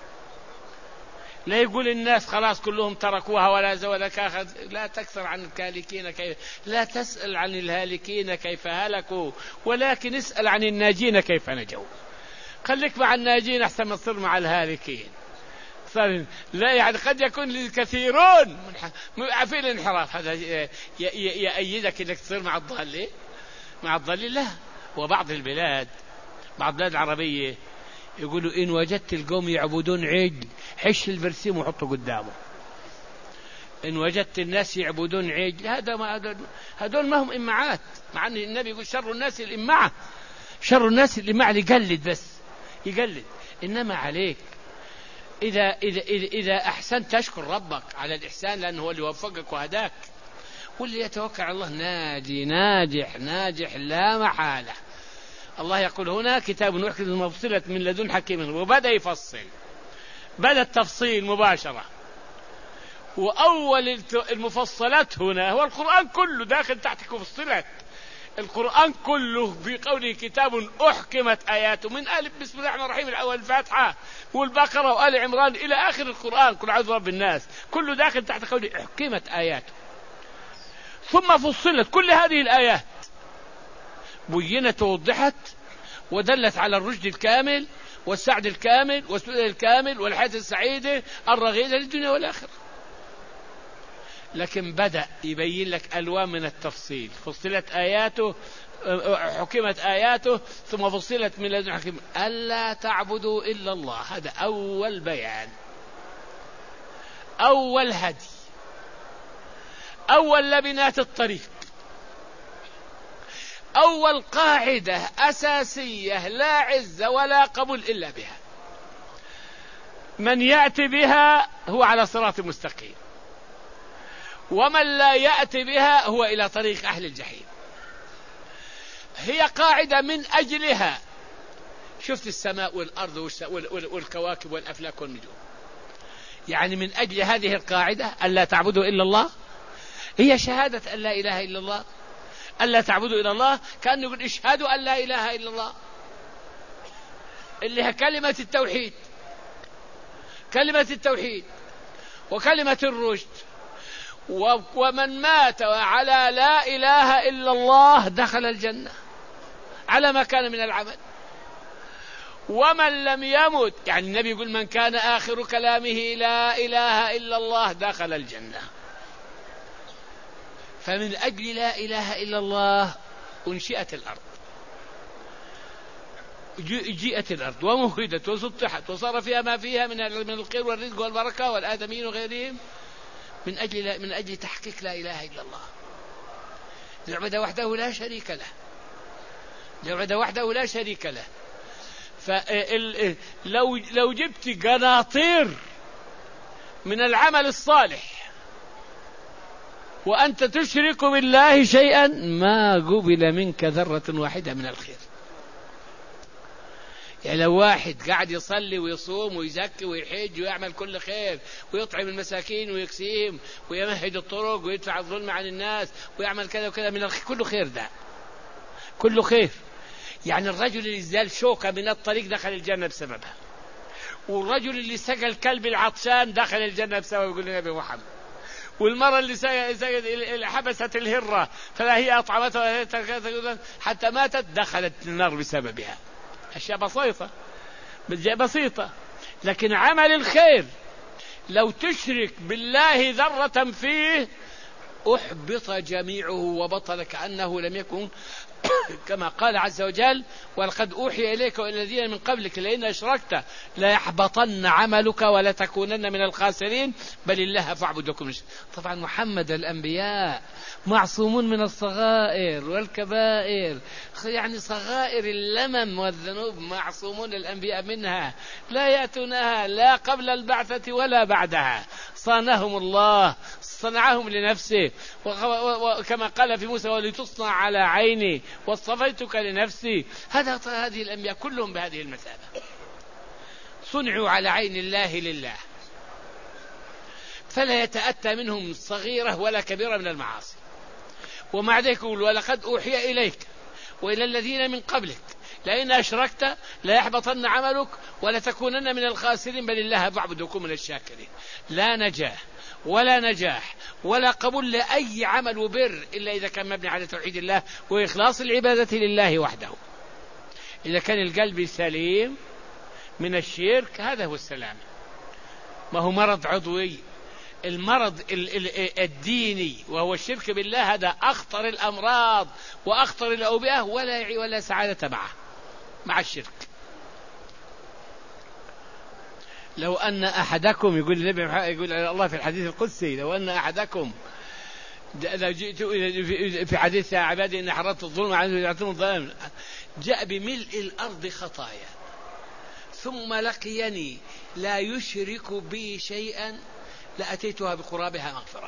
لا يقول الناس خلاص كلهم تركوها ولا زولك أخذ. لا تكثر عن الهالكين كيف، لا تسأل عن الهالكين كيف هلكوا، ولكن اسأل عن الناجين كيف نجوا. خليك مع الناجين أحسن ما تصير مع الهالكين. لا يعني قد يكون الكثيرون في الانحراف، هذا يأيدك انك تصير مع الضالين مع الضالين. لا. وبعض البلاد بعض البلاد العربية يقولوا إن وجدت القوم يعبدون عجل حش البرسيم وحطه قدامه. إن وجدت الناس يعبدون عجل هذا ما هذول ما هم إمعات، مع أن النبي يقول شر الناس الإمعة، شر الناس الإمعة اللي يقلد بس يقلد. إنما عليك إذا, إذا, إذا, إذا أحسنت تشكر ربك على الإحسان لأنه هو اللي وفقك وهداك. واللي يتوكل على الله ناجي ناجح ناجح لا محالة. الله يقول هنا كتاب محكم مفصلة من لدن حكيم، وبدأ يفصل، بدأ التفصيل مباشرة. وأول المفصلات هنا هو القرآن كله داخل تحت مفصلات. القرآن كله في قوله كتاب أحكمت آياته من ألف بسم الله الرحمن الرحيم الأول الفاتحة والبقرة وآل عمران إلى آخر القرآن كل عز رب الناس كله داخل تحت قوله أحكمت آياته. ثم فصلت كل هذه الآيات، بينت ووضحت ودلت على الرشد الكامل والسعد الكامل والسؤال الكامل والحياة السعيدة الرغيدة للدنيا والآخرة. لكن بدأ يبين لك ألوان من التفصيل. فصلت آياته حكمت آياته ثم فصلت من لدن حكيم ألا تعبدوا إلا الله. هذا أول بيان، أول هدي، أول لبنات الطريق، أول قاعدة أساسية لا عز ولا قبول إلا بها. من يأتي بها هو على صراط مستقيم، ومن لا يأتي بها هو إلى طريق أهل الجحيم. هي قاعدة من أجلها شفت السماء والأرض والكواكب والأفلاك والنجوم. يعني من أجل هذه القاعدة ألا تعبدوا إلا الله، هي شهادة أن لا إله إلا الله. ألا تعبدوا إلا الله كأنه يقول اشهدوا أن لا إله إلا الله، اللي هي كلمة التوحيد، كلمة التوحيد وكلمة الرشد. ومن مات على لا إله إلا الله دخل الجنة على ما كان من العمل. ومن لم يمت، يعني النبي يقول من كان آخر كلامه لا إله إلا الله دخل الجنة. فمن أجل لا إله إلا الله أنشئت الأرض، جيئت الأرض ومهدت وسطحت وصار فيها ما فيها من الخير والرزق والبركة والآدمين وغيرهم من أجل من أجل تحقيق لا إله إلا الله، نعبد وحده لا شريك له. يوحد وحده لا شريك له. فلو لو جبت قناطير من العمل الصالح وأنت تشرك بالله شيئا ما قبل منك ذرة واحدة من الخير. يعني لو واحد قاعد يصلي ويصوم ويزكي ويحج ويعمل كل خير ويطعم المساكين ويكسيهم ويمهد الطرق ويدفع الظلم عن الناس ويعمل كذا وكذا من الخير، كله خير، ده كله خير. يعني الرجل اللي زال شوكة من الطريق دخل الجنة بسببها، والرجل اللي سقى الكلب العطشان دخل الجنة بسبب، يقول النبي محمد. والمرة اللي اللي حبست الهرة فلا هي أطعمتها حتى ماتت دخلت النار بسببها. أشياء بسيطة بسيطة. لكن عمل الخير لو تشرك بالله ذرة فيه أحبط جميعه وبطل كأنه لم يكن، كما قال عز وجل: ولقد أوحي إليك وإلى الذين من قبلك لئن أشركت ليحبطن عملك ولتكونن من الخاسرين بل الله فاعبدكم. طبعا محمد الأنبياء معصومون من الصغائر والكبائر، يعني صغائر اللمم والذنوب معصومون الأنبياء منها، لا يأتونها لا قبل البعثة ولا بعدها. صانهم الله، صنعهم لنفسه، وكما قال في موسى: ولتصنع على عيني واصطفيتك لنفسي. هذا هذه الأنبياء كلهم بهذه المثابة، صنعوا على عين الله لله، فلا يتأتى منهم صغيرة ولا كبيرة من المعاصي. ومع ذلك يقول: ولقد أوحي إليك وإلى الذين من قبلك لئن أشركت ليحبطن عملك ولتكونن من الخاسرين بل الله فاعبدكم من الشاكرين. لا نجاة ولا نجاح ولا قبول لأي عمل وبر إلا إذا كان مبني على توحيد الله وإخلاص العبادة لله وحده. إذا كان القلب سليم من الشرك هذا هو السلام. ما هو مرض عضوي، المرض الديني وهو الشرك بالله، هذا أخطر الأمراض وأخطر الأوبئة، ولا ولا سعادة معه مع الشرك. لو أن أحدكم، يقول النبي يقول الله في الحديث القدسي: لو أن أحدكم لو جئت في حديث عبادي إن حرمت الظلم عنه يعطون الظلم جاء بملء الأرض خطايا ثم لقيني لا يشرك بي شيئا لأتيتها بقرابها مغفرة.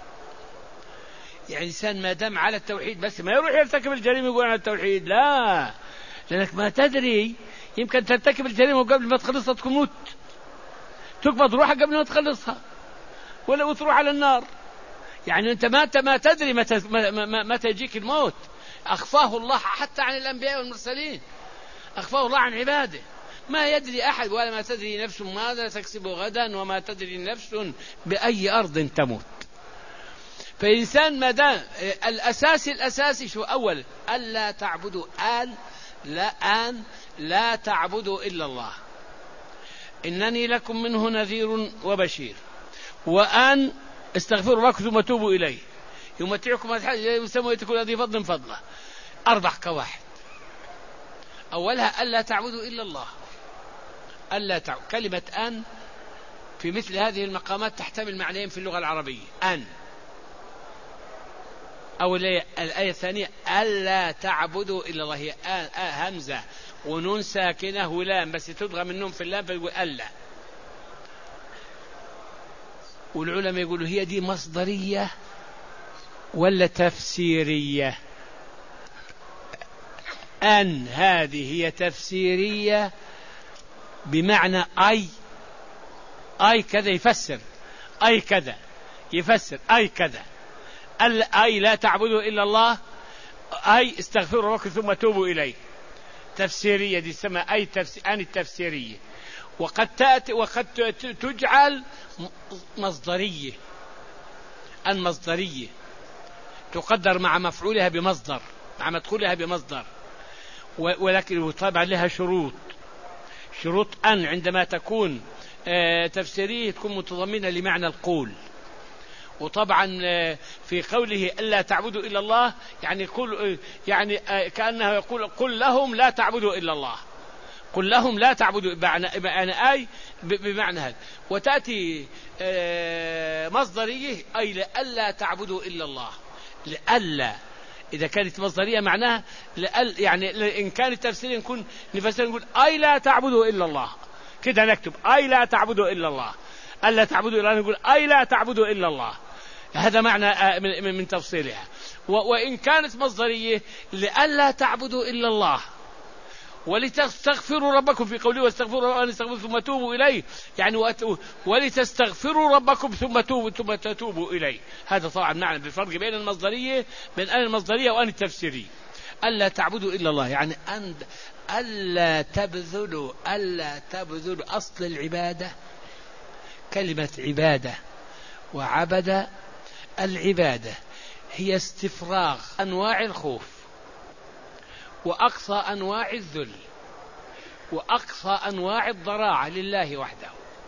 يعني إنسان ما دام على التوحيد بس، ما يروح يرتكب الجريمة يقول على التوحيد، لا، لأنك ما تدري يمكن ترتكب الجريمة وقبل ما تخلصها تكون موت، تقبض روحها قبل ما تخلصها ولا تروح على النار. يعني أنت ما ما تدري متى متى يجيك الموت. أخفاه الله حتى عن الأنبياء والمرسلين، أخفاه الله عن عباده. ما يدري أحد ولا ما تدري نفس ماذا تكسب غدا وما تدري نفس بأي أرض تموت. فإنسان ما دام الأساسي الأساسي شو؟ أول ألا تعبدوا آن لا آن لا تعبدوا إلا الله إنني لكم منه نذير وبشير، وأن استغفروا ربكم ثم توبوا إليه يمتعكم يسمى تكون ذي فضل فضله. أربع قواعد. أولها ألا تعبدوا إلا الله. ألا تعبدوا. كلمة أن في مثل هذه المقامات تحتمل معنيين في اللغة العربية: أن أو الآية الثانية ألا تعبدوا إلا الله، هي همزة ونون ساكنة ولام بس تدغم النون في اللام فيقول ألا. والعلماء يقولوا هي دي مصدرية ولا تفسيرية؟ أن هذه هي تفسيرية بمعنى أي أي كذا يفسر، أي كذا يفسر، أي كذا، أي لا تعبدوا إلا الله، أي استغفروا ربكم ثم توبوا إليه. تفسيرية دي اسمها أي تفسير، أن التفسيرية. وقد تأتي وقد تجعل مصدرية، المصدرية تقدر مع مفعولها بمصدر، مع مدخولها بمصدر، ولكن طبعا لها شروط. شروط أن عندما تكون تفسيرية تكون متضمنة لمعنى القول. وطبعا في قوله ألا تعبدوا إلا الله يعني كل يعني كأنه يقول قل لهم لا تعبدوا إلا الله، قل لهم لا تعبدوا بمعنى أي بمعنى هذا. وتأتي مصدريه أي لألا تعبدوا إلا الله، لألا إذا كانت مصدرية معناها يعني إن كانت تفسير نكون نفسر نقول أي لا تعبدوا إلا الله، كده نكتب أي لا تعبدوا إلا الله، ألا تعبدوا إلا الله نقول أي لا تعبدوا إلا الله. هذا معنى من تفصيلها. وإن كانت مصدرية لألا تعبدوا إلا الله ولتستغفروا ربكم، في قوله واستغفروا أن استغفروا ثم توبوا إليه، يعني ولتستغفروا ربكم ثم توبوا ثم تتوبوا إليه. هذا طبعا معنى بالفرق بين المصدرية بين أن المصدرية وأن التفسيرية. ألا تعبدوا إلا الله يعني أن ألا تبذلوا ألا تبذلوا أصل العبادة. كلمة عبادة وعبد، العبادة هي استفراغ أنواع الخوف وأقصى أنواع الذل وأقصى أنواع الضراعة لله وحده،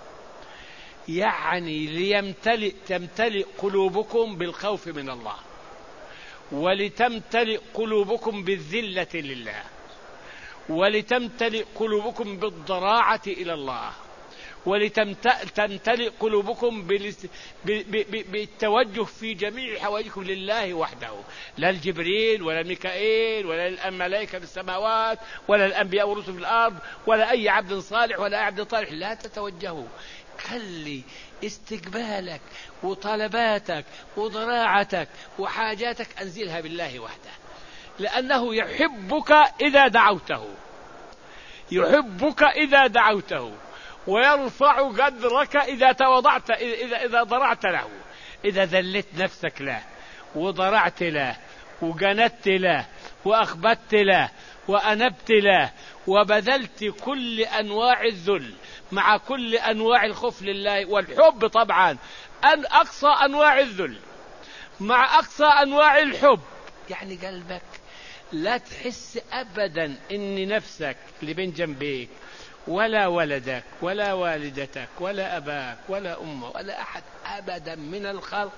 يعني ليمتلئ تمتلئ قلوبكم بالخوف من الله، ولتمتلئ قلوبكم بالذلة لله، ولتمتلئ قلوبكم بالضراعة إلى الله، ولتمتلئ قلوبكم بالتوجه في جميع حوائجكم لله وحده، لا الجبريل ولا ميكائيل ولا الملائكة في السماوات ولا الأنبياء والرسل في الأرض ولا أي عبد صالح ولا أي عبد طالح. لا تتوجهوا، خلي استقبالك وطلباتك وضراعتك وحاجاتك أنزلها بالله وحده، لأنه يحبك إذا دعوته، يحبك إذا دعوته، ويرفع قدرك إذا تواضعت، إذا إذا ضرعت له، إذا ذلت نفسك له وضرعت له وجندت له وأخبت له وأنبت له وبذلت كل أنواع الذل مع كل أنواع الخوف لله والحب، طبعا أن أقصى أنواع الذل مع أقصى أنواع الحب، يعني قلبك لا تحس أبدا إن نفسك اللي بين جنبيك ولا ولدك ولا والدتك ولا أباك ولا أمه ولا أحد أبدا من الخلق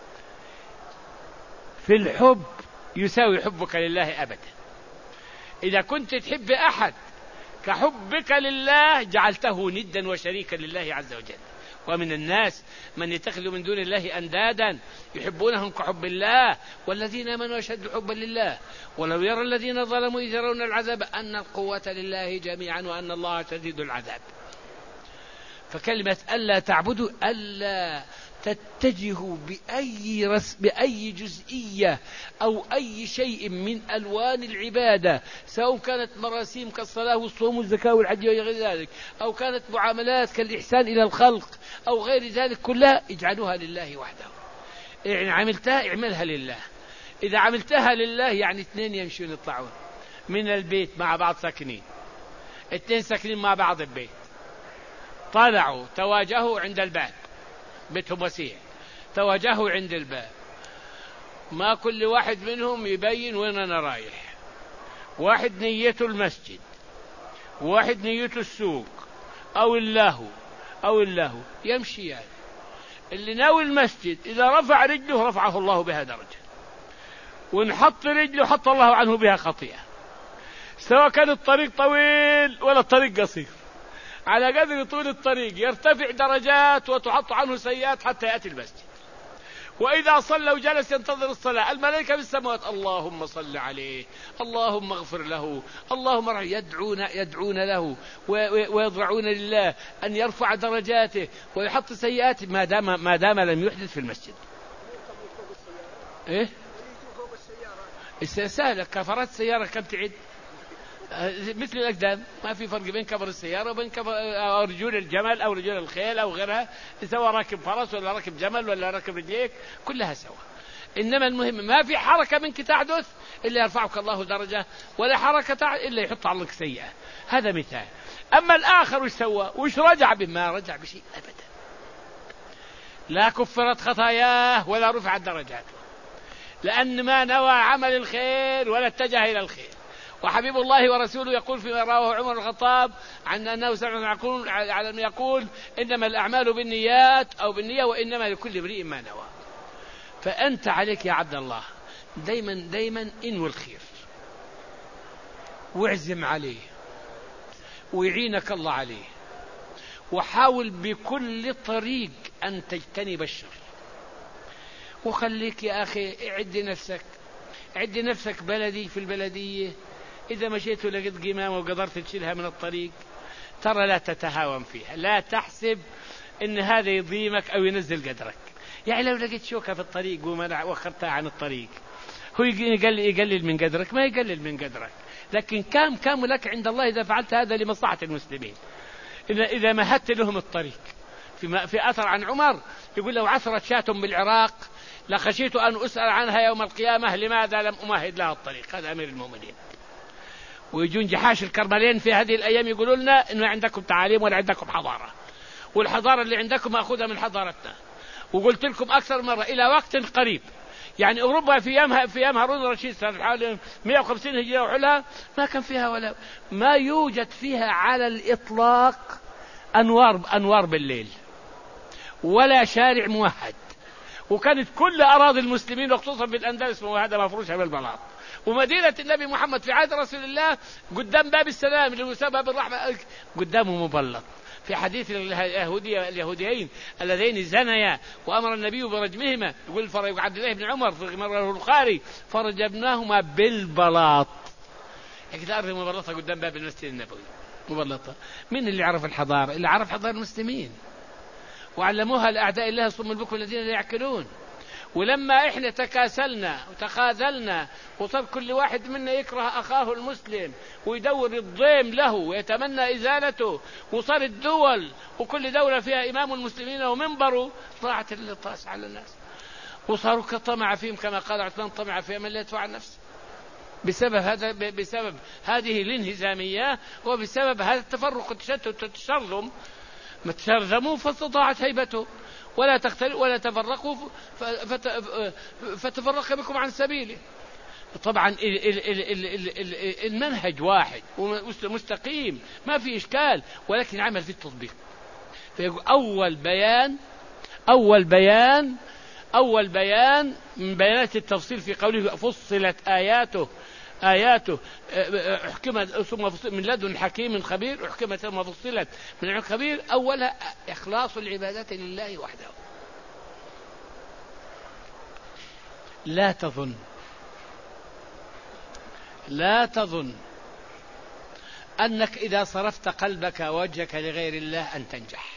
في الحب يساوي حبك لله أبدا. إذا كنت تحب أحد كحبك لله جعلته ندا وشريكا لله عز وجل. ومن الناس من يتخذ من دون الله أندادا يحبونهم كحب الله والذين آمنوا أشد حبا لله ولو يرى الذين ظلموا إذ يرون العذاب أن القوة لله جميعا وأن الله شديد العذاب. فكلمة ألا تعبدوا ألا تتجهوا بأي رسم بأي جزئية أو أي شيء من ألوان العبادة، سواء كانت مراسيم كالصلاة والصوم والزكاة والحج وغير ذلك، أو كانت معاملات كالإحسان إلى الخلق أو غير ذلك، كلها اجعلوها لله وحده. يعني عملتها اعملها لله. إذا عملتها لله يعني اثنين يمشون يطلعون من البيت مع بعض ساكنين، اثنين ساكنين مع بعض البيت، طلعوا تواجهوا عند الباب، بيتهم وسيع، تواجهوا عند الباب، ما كل واحد منهم يبين وين أنا رايح، واحد نيته المسجد واحد نيته السوق أو اللهو أو اللهو، يمشي يعني. اللي ناوي المسجد إذا رفع رجله رفعه الله بها درجة، وإن حط رجله حط الله عنه بها خطيئة، سواء كان الطريق طويل ولا الطريق قصير، على قدر طول الطريق يرتفع درجات وتحط عنه سيئات حتى يأتي المسجد. وإذا صلى وجلس ينتظر الصلاة الملائكة في السماوات اللهم صل عليه اللهم اغفر له اللهم ارحمه، يدعون يدعون له ويضرعون لله أن يرفع درجاته ويحط سيئاته ما دام ما دام لم يحدث في المسجد. إيه؟ سهلة، كفرات السيارة كم تعد؟ مثل الأقدام، ما في فرق بين كبر السيارة وبين كبر رجول الجمل أو رجول الخيل أو غيرها، سواء راكب فرس ولا راكب جمل ولا راكب رجليك كلها سوا. إنما المهم ما في حركة منك تحدث إلا يرفعك الله درجة، ولا حركة إلا يحط عنك سيئة. هذا مثال. أما الآخر وش سوى؟ وش رجع بما رجع بشيء أبدا، لا كفرت خطاياه ولا رفعت درجاته، لأن ما نوى عمل الخير ولا اتجه إلى الخير. وحبيب الله ورسوله يقول فيما رواه عمر الخطاب عن أنه سمع يقول على أن يقول إنما الأعمال بالنيات أو بالنية وإنما لكل امرئ ما نوى. فأنت عليك يا عبد الله دايما دايما انوي الخير واعزم عليه ويعينك الله عليه، وحاول بكل طريق أن تجتنب الشر. وخليك يا أخي اعد نفسك عد نفسك بلدي في البلدية، إذا مشيت ولقيت قمامة وقدرت تشيلها من الطريق ترى لا تتهاون فيها، لا تحسب إن هذا يضيمك أو ينزل قدرك. يعني لو لقيت شوكة في الطريق وما وخرتها عن الطريق، هو يقلل, يقلل من قدرك؟ ما يقلل من قدرك، لكن كام كام لك عند الله إذا فعلت هذا لمصلحة المسلمين. إذا إذا مهدت لهم الطريق. في في أثر عن عمر يقول: لو عثرت شاة بالعراق لخشيت أن أسأل عنها يوم القيامة لماذا لم أمهد لها الطريق. هذا أمير المؤمنين. ويجون جحاش الكرملين في هذه الأيام يقولوا لنا إنه عندكم تعاليم ولا عندكم حضارة، والحضارة اللي عندكم مأخوذة من حضارتنا. وقلت لكم أكثر مرة إلى وقت قريب، يعني أوروبا في أيامها في أيام هارون الرشيد سنة حوالي مئة وخمسين هجرية وحولها ما كان فيها ولا ما يوجد فيها على الإطلاق أنوار أنوار بالليل ولا شارع موحد، وكانت كل أراضي المسلمين وخصوصا بالأندلس وهذا مفروشة بالبلاط. ومدينة النبي محمد في عهد رسول الله قدام باب السلام اللي هو باب الرحمة قدامه مبلط. في حديث اليهودية اليهوديين اللذين زنيا وأمر النبي برجمهما، يقول فرج عبد الله بن عمر في مرة البخاري: فرجمناهما بالبلاط. هكذا أرض مبلطة قدام باب المسجد النبوي مبلطة. من اللي عرف الحضارة؟ اللي عرف حضارة المسلمين، وعلموها لأعداء الله الصم البكم الذين لا يعقلون. ولما إحنا تكاسلنا وتخاذلنا وصار كل واحد منا يكره أخاه المسلم ويدور الضيم له ويتمنى إزالته، وصار الدول وكل دولة فيها إمام المسلمين ومنبره، ضاعت الطاس على الناس وصاروا كطمع فيهم كما قال عثمان: طمع في من لا يدفع عن نفسه. بسبب هذا بسبب هذه الانهزامية وبسبب هذا التفرق والتشتت والتشرذم، ما تشرذموا فاستطاعت هيبته ولا تختلفوا ولا تفرقوا فتفرق بكم عن سبيله. طبعا المنهج واحد ومستقيم ما في إشكال، ولكن عمل في التطبيق. فيقول أول بيان أول بيان أول بيان من بيانات التفصيل في قوله: فصلت آياته آياته حكمت ثم فصلت من لدن حكيم خبير، حكمت ثم فصلت من علم خبير. أولها إخلاص العبادات لله وحده. لا تظن لا تظن أنك إذا صرفت قلبك ووجهك لغير الله أن تنجح.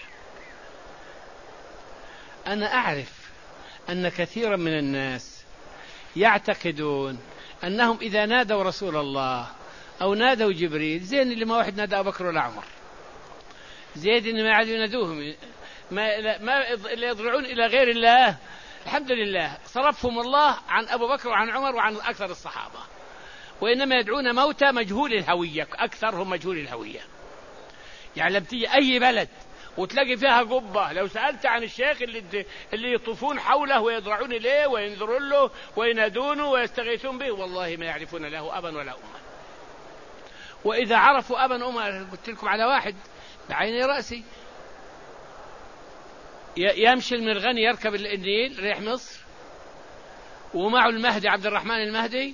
أنا أعرف أن كثيرا من الناس يعتقدون أنهم إذا نادوا رسول الله أو نادوا جبريل، زين اللي ما واحد نادى أبو بكر ولا عمر، زين اللي ما عادوا ينادوهم، ما, ما اللي يضرعون إلى غير الله. الحمد لله صرفهم الله عن أبو بكر وعن عمر وعن أكثر الصحابة، وإنما يدعون موتى مجهول الهوية، أكثرهم مجهول الهوية. يعني لم تيجي أي بلد وتلاقي فيها قبة، لو سألت عن الشيخ اللي اللي يطوفون حوله ويضرعون إليه وينذرون له وينادونه ويستغيثون به، والله ما يعرفون له أبا ولا أما. وإذا عرفوا أبا أما، قلت لكم على واحد بعيني رأسي يمشي المرغني يركب النيل ريح مصر، ومعه المهدي عبد الرحمن المهدي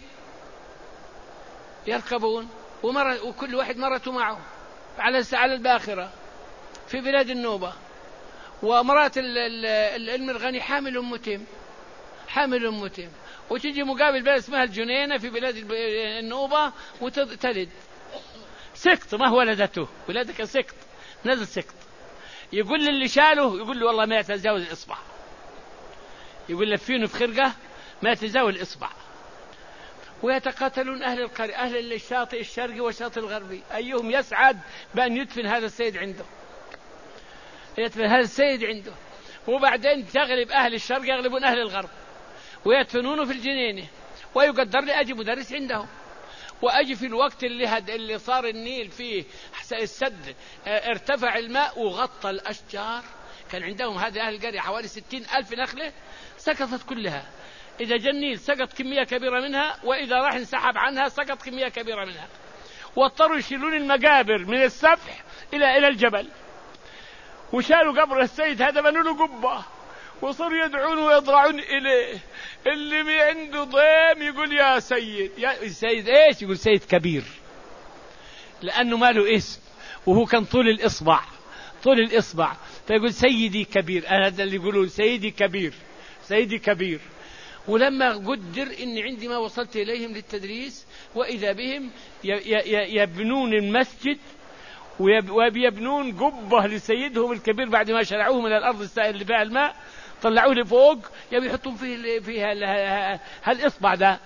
يركبون، ومرة وكل واحد مرته معه على على الباخرة في بلاد النوبة، ومرات المرغني حامل متم حامل متم وتجي مقابل بلد اسمها الجنينة في بلاد النوبة وتلد سقط، ما هو ولدته ولادك سقط، نزل سقط. يقول للي شاله، يقول له والله ما يتجاوز الإصبع، يقول لفينه في خرقة ما يتجاوز الإصبع. ويتقاتلون أهل القرية، أهل الشاطئ الشرقي والشاطئ الغربي، أيهم يسعد بأن يدفن هذا السيد عنده، يدفن هذا السيد عنده. وبعدين تغلب أهل الشرق يغلبون أهل الغرب ويدفنونه في الجنينة، ويقدر لي أجي مدرس عندهم، وأجي في الوقت اللي, اللي صار النيل فيه السد ارتفع الماء وغطى الأشجار. كان عندهم هذه أهل القرية حوالي ستين ألف نخلة سقطت كلها، إذا جاء النيل سقط كمية كبيرة منها، وإذا راح انسحب عنها سقط كمية كبيرة منها، واضطروا يشيلون المقابر من السفح إلى إلى الجبل، وشالوا قبر السيد هذا بنوا له قبة، وصاروا يدعون ويضرعون إليه. اللي مي عنده ضيم يقول يا سيد، يا سيد إيش؟ يقول سيد كبير، لأنه ما له اسم، وهو كان طول الإصبع طول الإصبع فيقول سيدي كبير. هذا اللي يقولون سيدي كبير سيدي كبير. ولما قدر إني عندما وصلت إليهم للتدريس وإذا بهم يبنون المسجد ويبنون قبة لسيدهم الكبير بعد ما شرعوه من الأرض السائل اللي فيها الماء، طلعوه لفوق يبي يحطون فيه فيها هالإصبع ده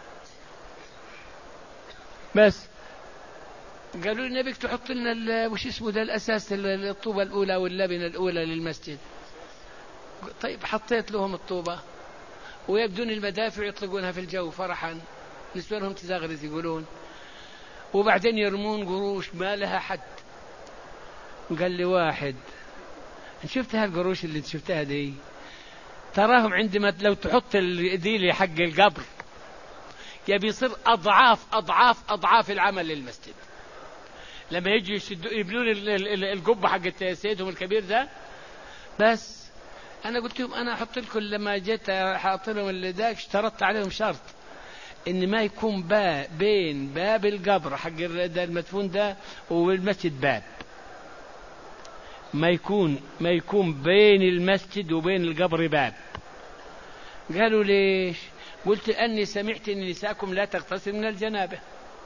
بس. قالوا لي نبيك تحط لنا وش اسمه ده الأساس الطوبة الأولى واللبنة الأولى للمسجد. طيب حطيت لهم الطوبة ويبدون المدافع يطلقونها في الجو فرحا، نسوانهم تزاغرز يقولون، وبعدين يرمون قروش ما لها حد. قال لي واحد شفت هالقروش اللي شفتها دي تراهم عندما لو تحط الديل حق القبر يبي يصير أضعاف أضعاف أضعاف العمل للمسجد. لما يجي يبنون القبة حق سيدهم الكبير ده بس. أنا قلت لهم أنا أحط لكم لما جيت أحط لهم اللي ذاك اشترطت عليهم شرط إن ما يكون باب بين باب القبر حق المدفون ده والمسجد باب، ما يكون ما يكون بين المسجد وبين القبر باب. قالوا ليش؟ قلت أني سمعت أن نساءكم لا تغتسل من الجنابة،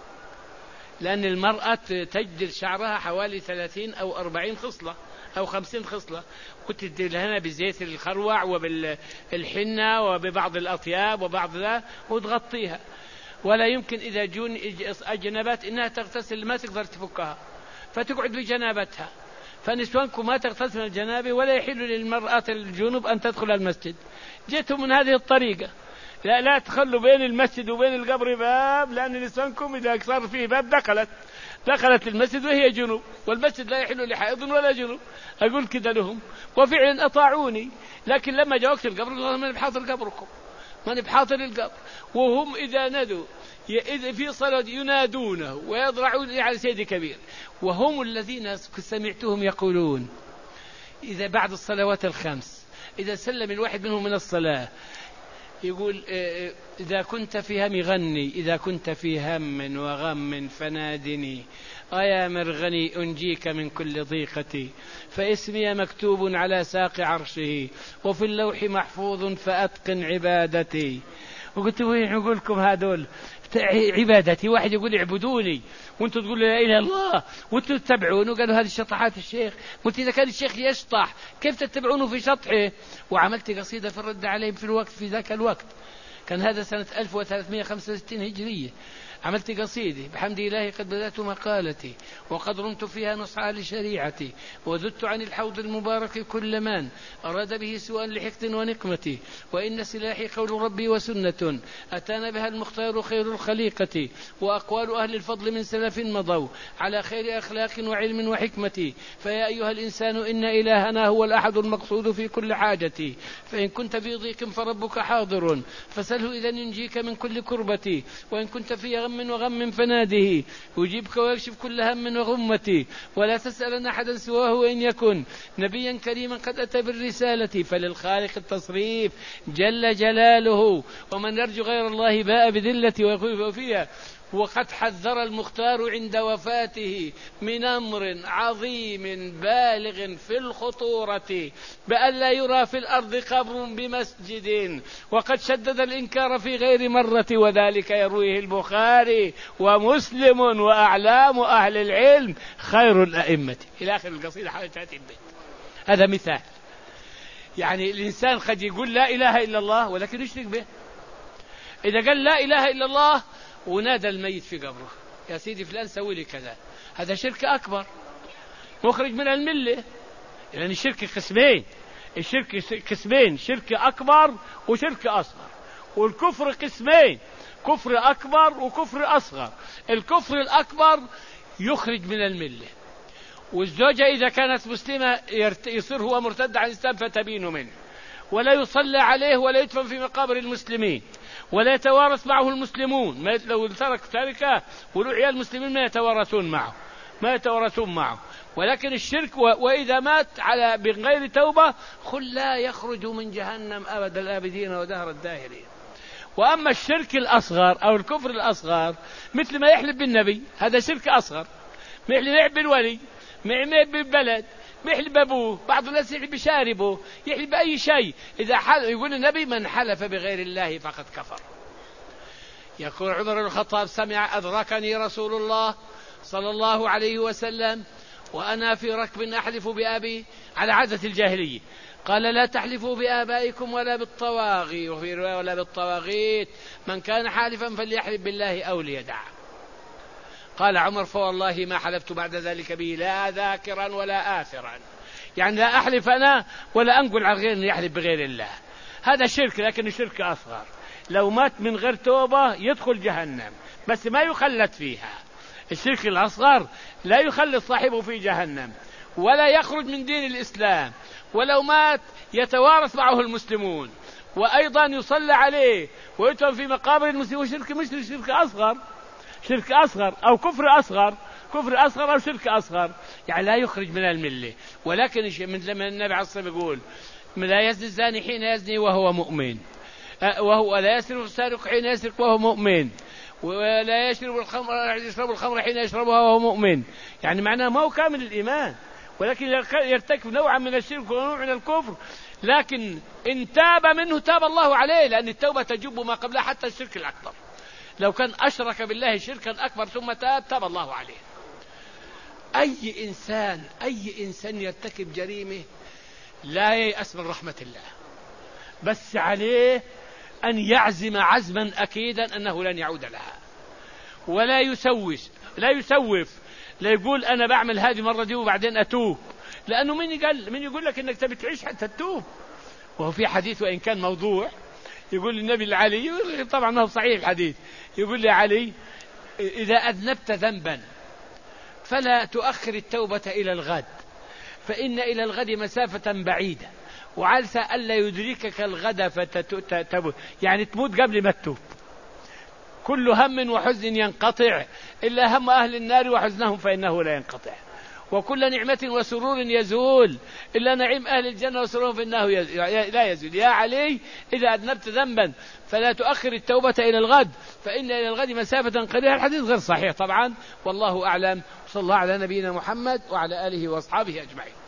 لأن المرأة تجدل شعرها حوالي ثلاثين أو أربعين خصلة أو خمسين خصلة، وتدلهنا بزيت الخروع وبالحنة وببعض الأطياب وبعض ذا وتغطيها، ولا يمكن إذا جون أجنبات إنها تغتسل ما تقدر تفكها فتقعد بجنابتها. فنسوانكم ما تغتسل من الجنابة ولا يحل للمرأة الجنوب أن تدخل المسجد. جئتم من هذه الطريقة، لا لا تخلوا بين المسجد وبين القبر باب، لأن نسوانكم إذا صار فيه باب دخلت دخلت المسجد وهي جنوب، والمسجد لا يحل لحائض ولا جنوب. أقول كذا لهم وفعلا أطاعوني، لكن لما جاء وقت القبر قالوا من بحاضر قبركم، من بحاضر القبر. وهم إذا ندوا إذا في صلاة ينادونه ويضرعون على سيد كبير، وهم الذين سمعتهم يقولون إذا بعد الصلوات الخمس إذا سلم الواحد منهم من الصلاة يقول إذا كنت في هم غني، إذا كنت في هم وغم فنادني، أيا مرغني أنجيك من كل ضيقتي، فاسمي مكتوب على ساق عرشه وفي اللوح محفوظ فأتقن عبادتي. وقلت وين يقول لكم هذول عبادتي؟ واحد يقول اعبدوني وانتم تقولوا لا اله الا الله وانتم تتبعونه. قالوا هذه شطحات الشيخ. قلت اذا كان الشيخ يشطح كيف تتبعونه في شطحه؟ وعملت قصيده في الرد عليهم في الوقت في ذاك الوقت، كان هذا سنه ألف وثلاثمائة وخمسة وستين هجريه. عملت قصيدة بحمد الله قد بدأت مقالتي وقد رمت فيها نصعى لشريعتي، وزدت عن الحوض المبارك كل من أراد به سوءا لحقد ونقمتي، وإن سلاحي قول ربي وسنة أتانا بها المختار خير الخليقة، وأقوال أهل الفضل من سلف مضوا على خير أخلاق وعلم وحكمة. فيا أيها الإنسان إن إلهنا هو الأحد المقصود في كل حاجتي، فإن كنت في ضيق فربك حاضر فسله إذا ينجيك من كل كربتي، وإن كنت في غم وغم فناده يجيبك ويكشف كل هم وغمتي، ولا تسألن أحدا سواه وإن يكن نبيا كريما قد أتى بالرسالة، فللخالق التصريف جل جلاله، ومن يرجو غير الله باء بذلة وفيها. وقد حذر المختار عند وفاته من أمر عظيم بالغ في الخطورة بأن لا يرى في الأرض قبر بمسجد، وقد شدد الإنكار في غير مرة، وذلك يرويه البخاري ومسلم وأعلام أهل العلم خير الأئمة إلى آخر القصيدة حاجة البيت. هذا مثال. يعني الإنسان قد يقول لا إله إلا الله ولكن يشرك به. إذا قال لا إله إلا الله ونادى الميت في قبره يا سيدي فلان سوي لي كذا، هذا شرك أكبر مخرج من الملة. لأن يعني الشرك قسمين، الشرك قسمين، شرك أكبر وشرك أصغر، والكفر قسمين، كفر أكبر وكفر أصغر. الكفر الأكبر يخرج من الملة، والزوجة إذا كانت مسلمة يصير هو مرتد عن الإسلام فتبين منه، ولا يصلى عليه ولا يدفن في مقابر المسلمين، ولا يتوارث معه المسلمون. ما لو ترك تركه ولو عيال المسلمين ما يتوارثون معه ما يتوارثون معه. ولكن الشرك وإذا مات على بغير توبة خل لا يخرج من جهنم أبد الآبدين ودهر الداهرين. وأما الشرك الأصغر أو الكفر الأصغر مثل ما يحلف بالنبي، هذا شرك أصغر. ما يحلف بالولي، ما يحلف بالبلد، يحلف بأبوه، بعض الناس يحلف بشاربه، يحلف بأي شيء. إذا حلف يقول النبي من حلف بغير الله فقد كفر. يقول عمر بن الخطاب سمع أدركني رسول الله صلى الله عليه وسلم وأنا في ركب أحلف بأبي على عادة الجاهلية، قال لا تحلفوا بآبائكم ولا بالطواغي، وفي رواية ولا بالطواغيت، من كان حالفا فليحلف بالله أو ليدع. قال عمر فوالله ما حلفت بعد ذلك به لا ذاكرا ولا آثرا، يعني لا أحلف أنا ولا أنقل على غير أن يحلف بغير الله. هذا شرك، لكن شرك أصغر، لو مات من غير توبة يدخل جهنم بس ما يخلد فيها. الشرك الأصغر لا يخلد صاحبه في جهنم ولا يخرج من دين الإسلام، ولو مات يتوارث معه المسلمون، وأيضا يصلى عليه ويدفن في مقابر المسلمين. شرك مش شرك أصغر، شرك أصغر أو كفر أصغر، كفر أصغر أو شرك أصغر، يعني لا يخرج من الملة. ولكن من لما النبي عليه الصلاة والسلام يقول لا يزني الزاني حين يزني وهو مؤمن، وهو لا يسرق السارق حين يسرق وهو مؤمن، ولا يشرب الخمر يشرب الخمر حين يشربها وهو مؤمن، يعني معناه ما هو كامل الإيمان، ولكن يرتكب نوعا من الشرك ونوع من الكفر، لكن إن تاب منه تاب الله عليه، لأن التوبة تجب ما قبلها حتى الشرك الأكبر. لو كان أشرك بالله شركا أكبر ثم تاب تاب الله عليه. أي إنسان أي إنسان يرتكب جريمة لا ييأس من رحمة الله، بس عليه أن يعزم عزما أكيدا أنه لن يعود لها، ولا يسوس لا يسوف، لا يقول أنا بعمل هذه مرة دي وبعدين أتوب، لأنه من يقول من يقول لك أنك تبي تعيش حتى تتوب. وهو في حديث وإن كان موضوع يقول النبي لعلي، طبعا ما هو صحيح الحديث، يقول لي علي إذا أذنبت ذنبا فلا تؤخر التوبة إلى الغد، فإن إلى الغد مسافة بعيدة وعسى ألا يدركك الغد فتتوب، يعني تموت قبل ما تتوب. كل هم وحزن ينقطع إلا هم أهل النار وحزنهم فإنه لا ينقطع، وكل نعمة وسرور يزول إلا نعيم أهل الجنة وسرور فإنه لا يزول. يا علي إذا أذنبت ذنبا فلا تؤخر التوبة إلى الغد، فإن إلى الغد مسافة قليلة. الحديث غير صحيح طبعا، والله أعلم. صلى الله على نبينا محمد وعلى آله وأصحابه أجمعين.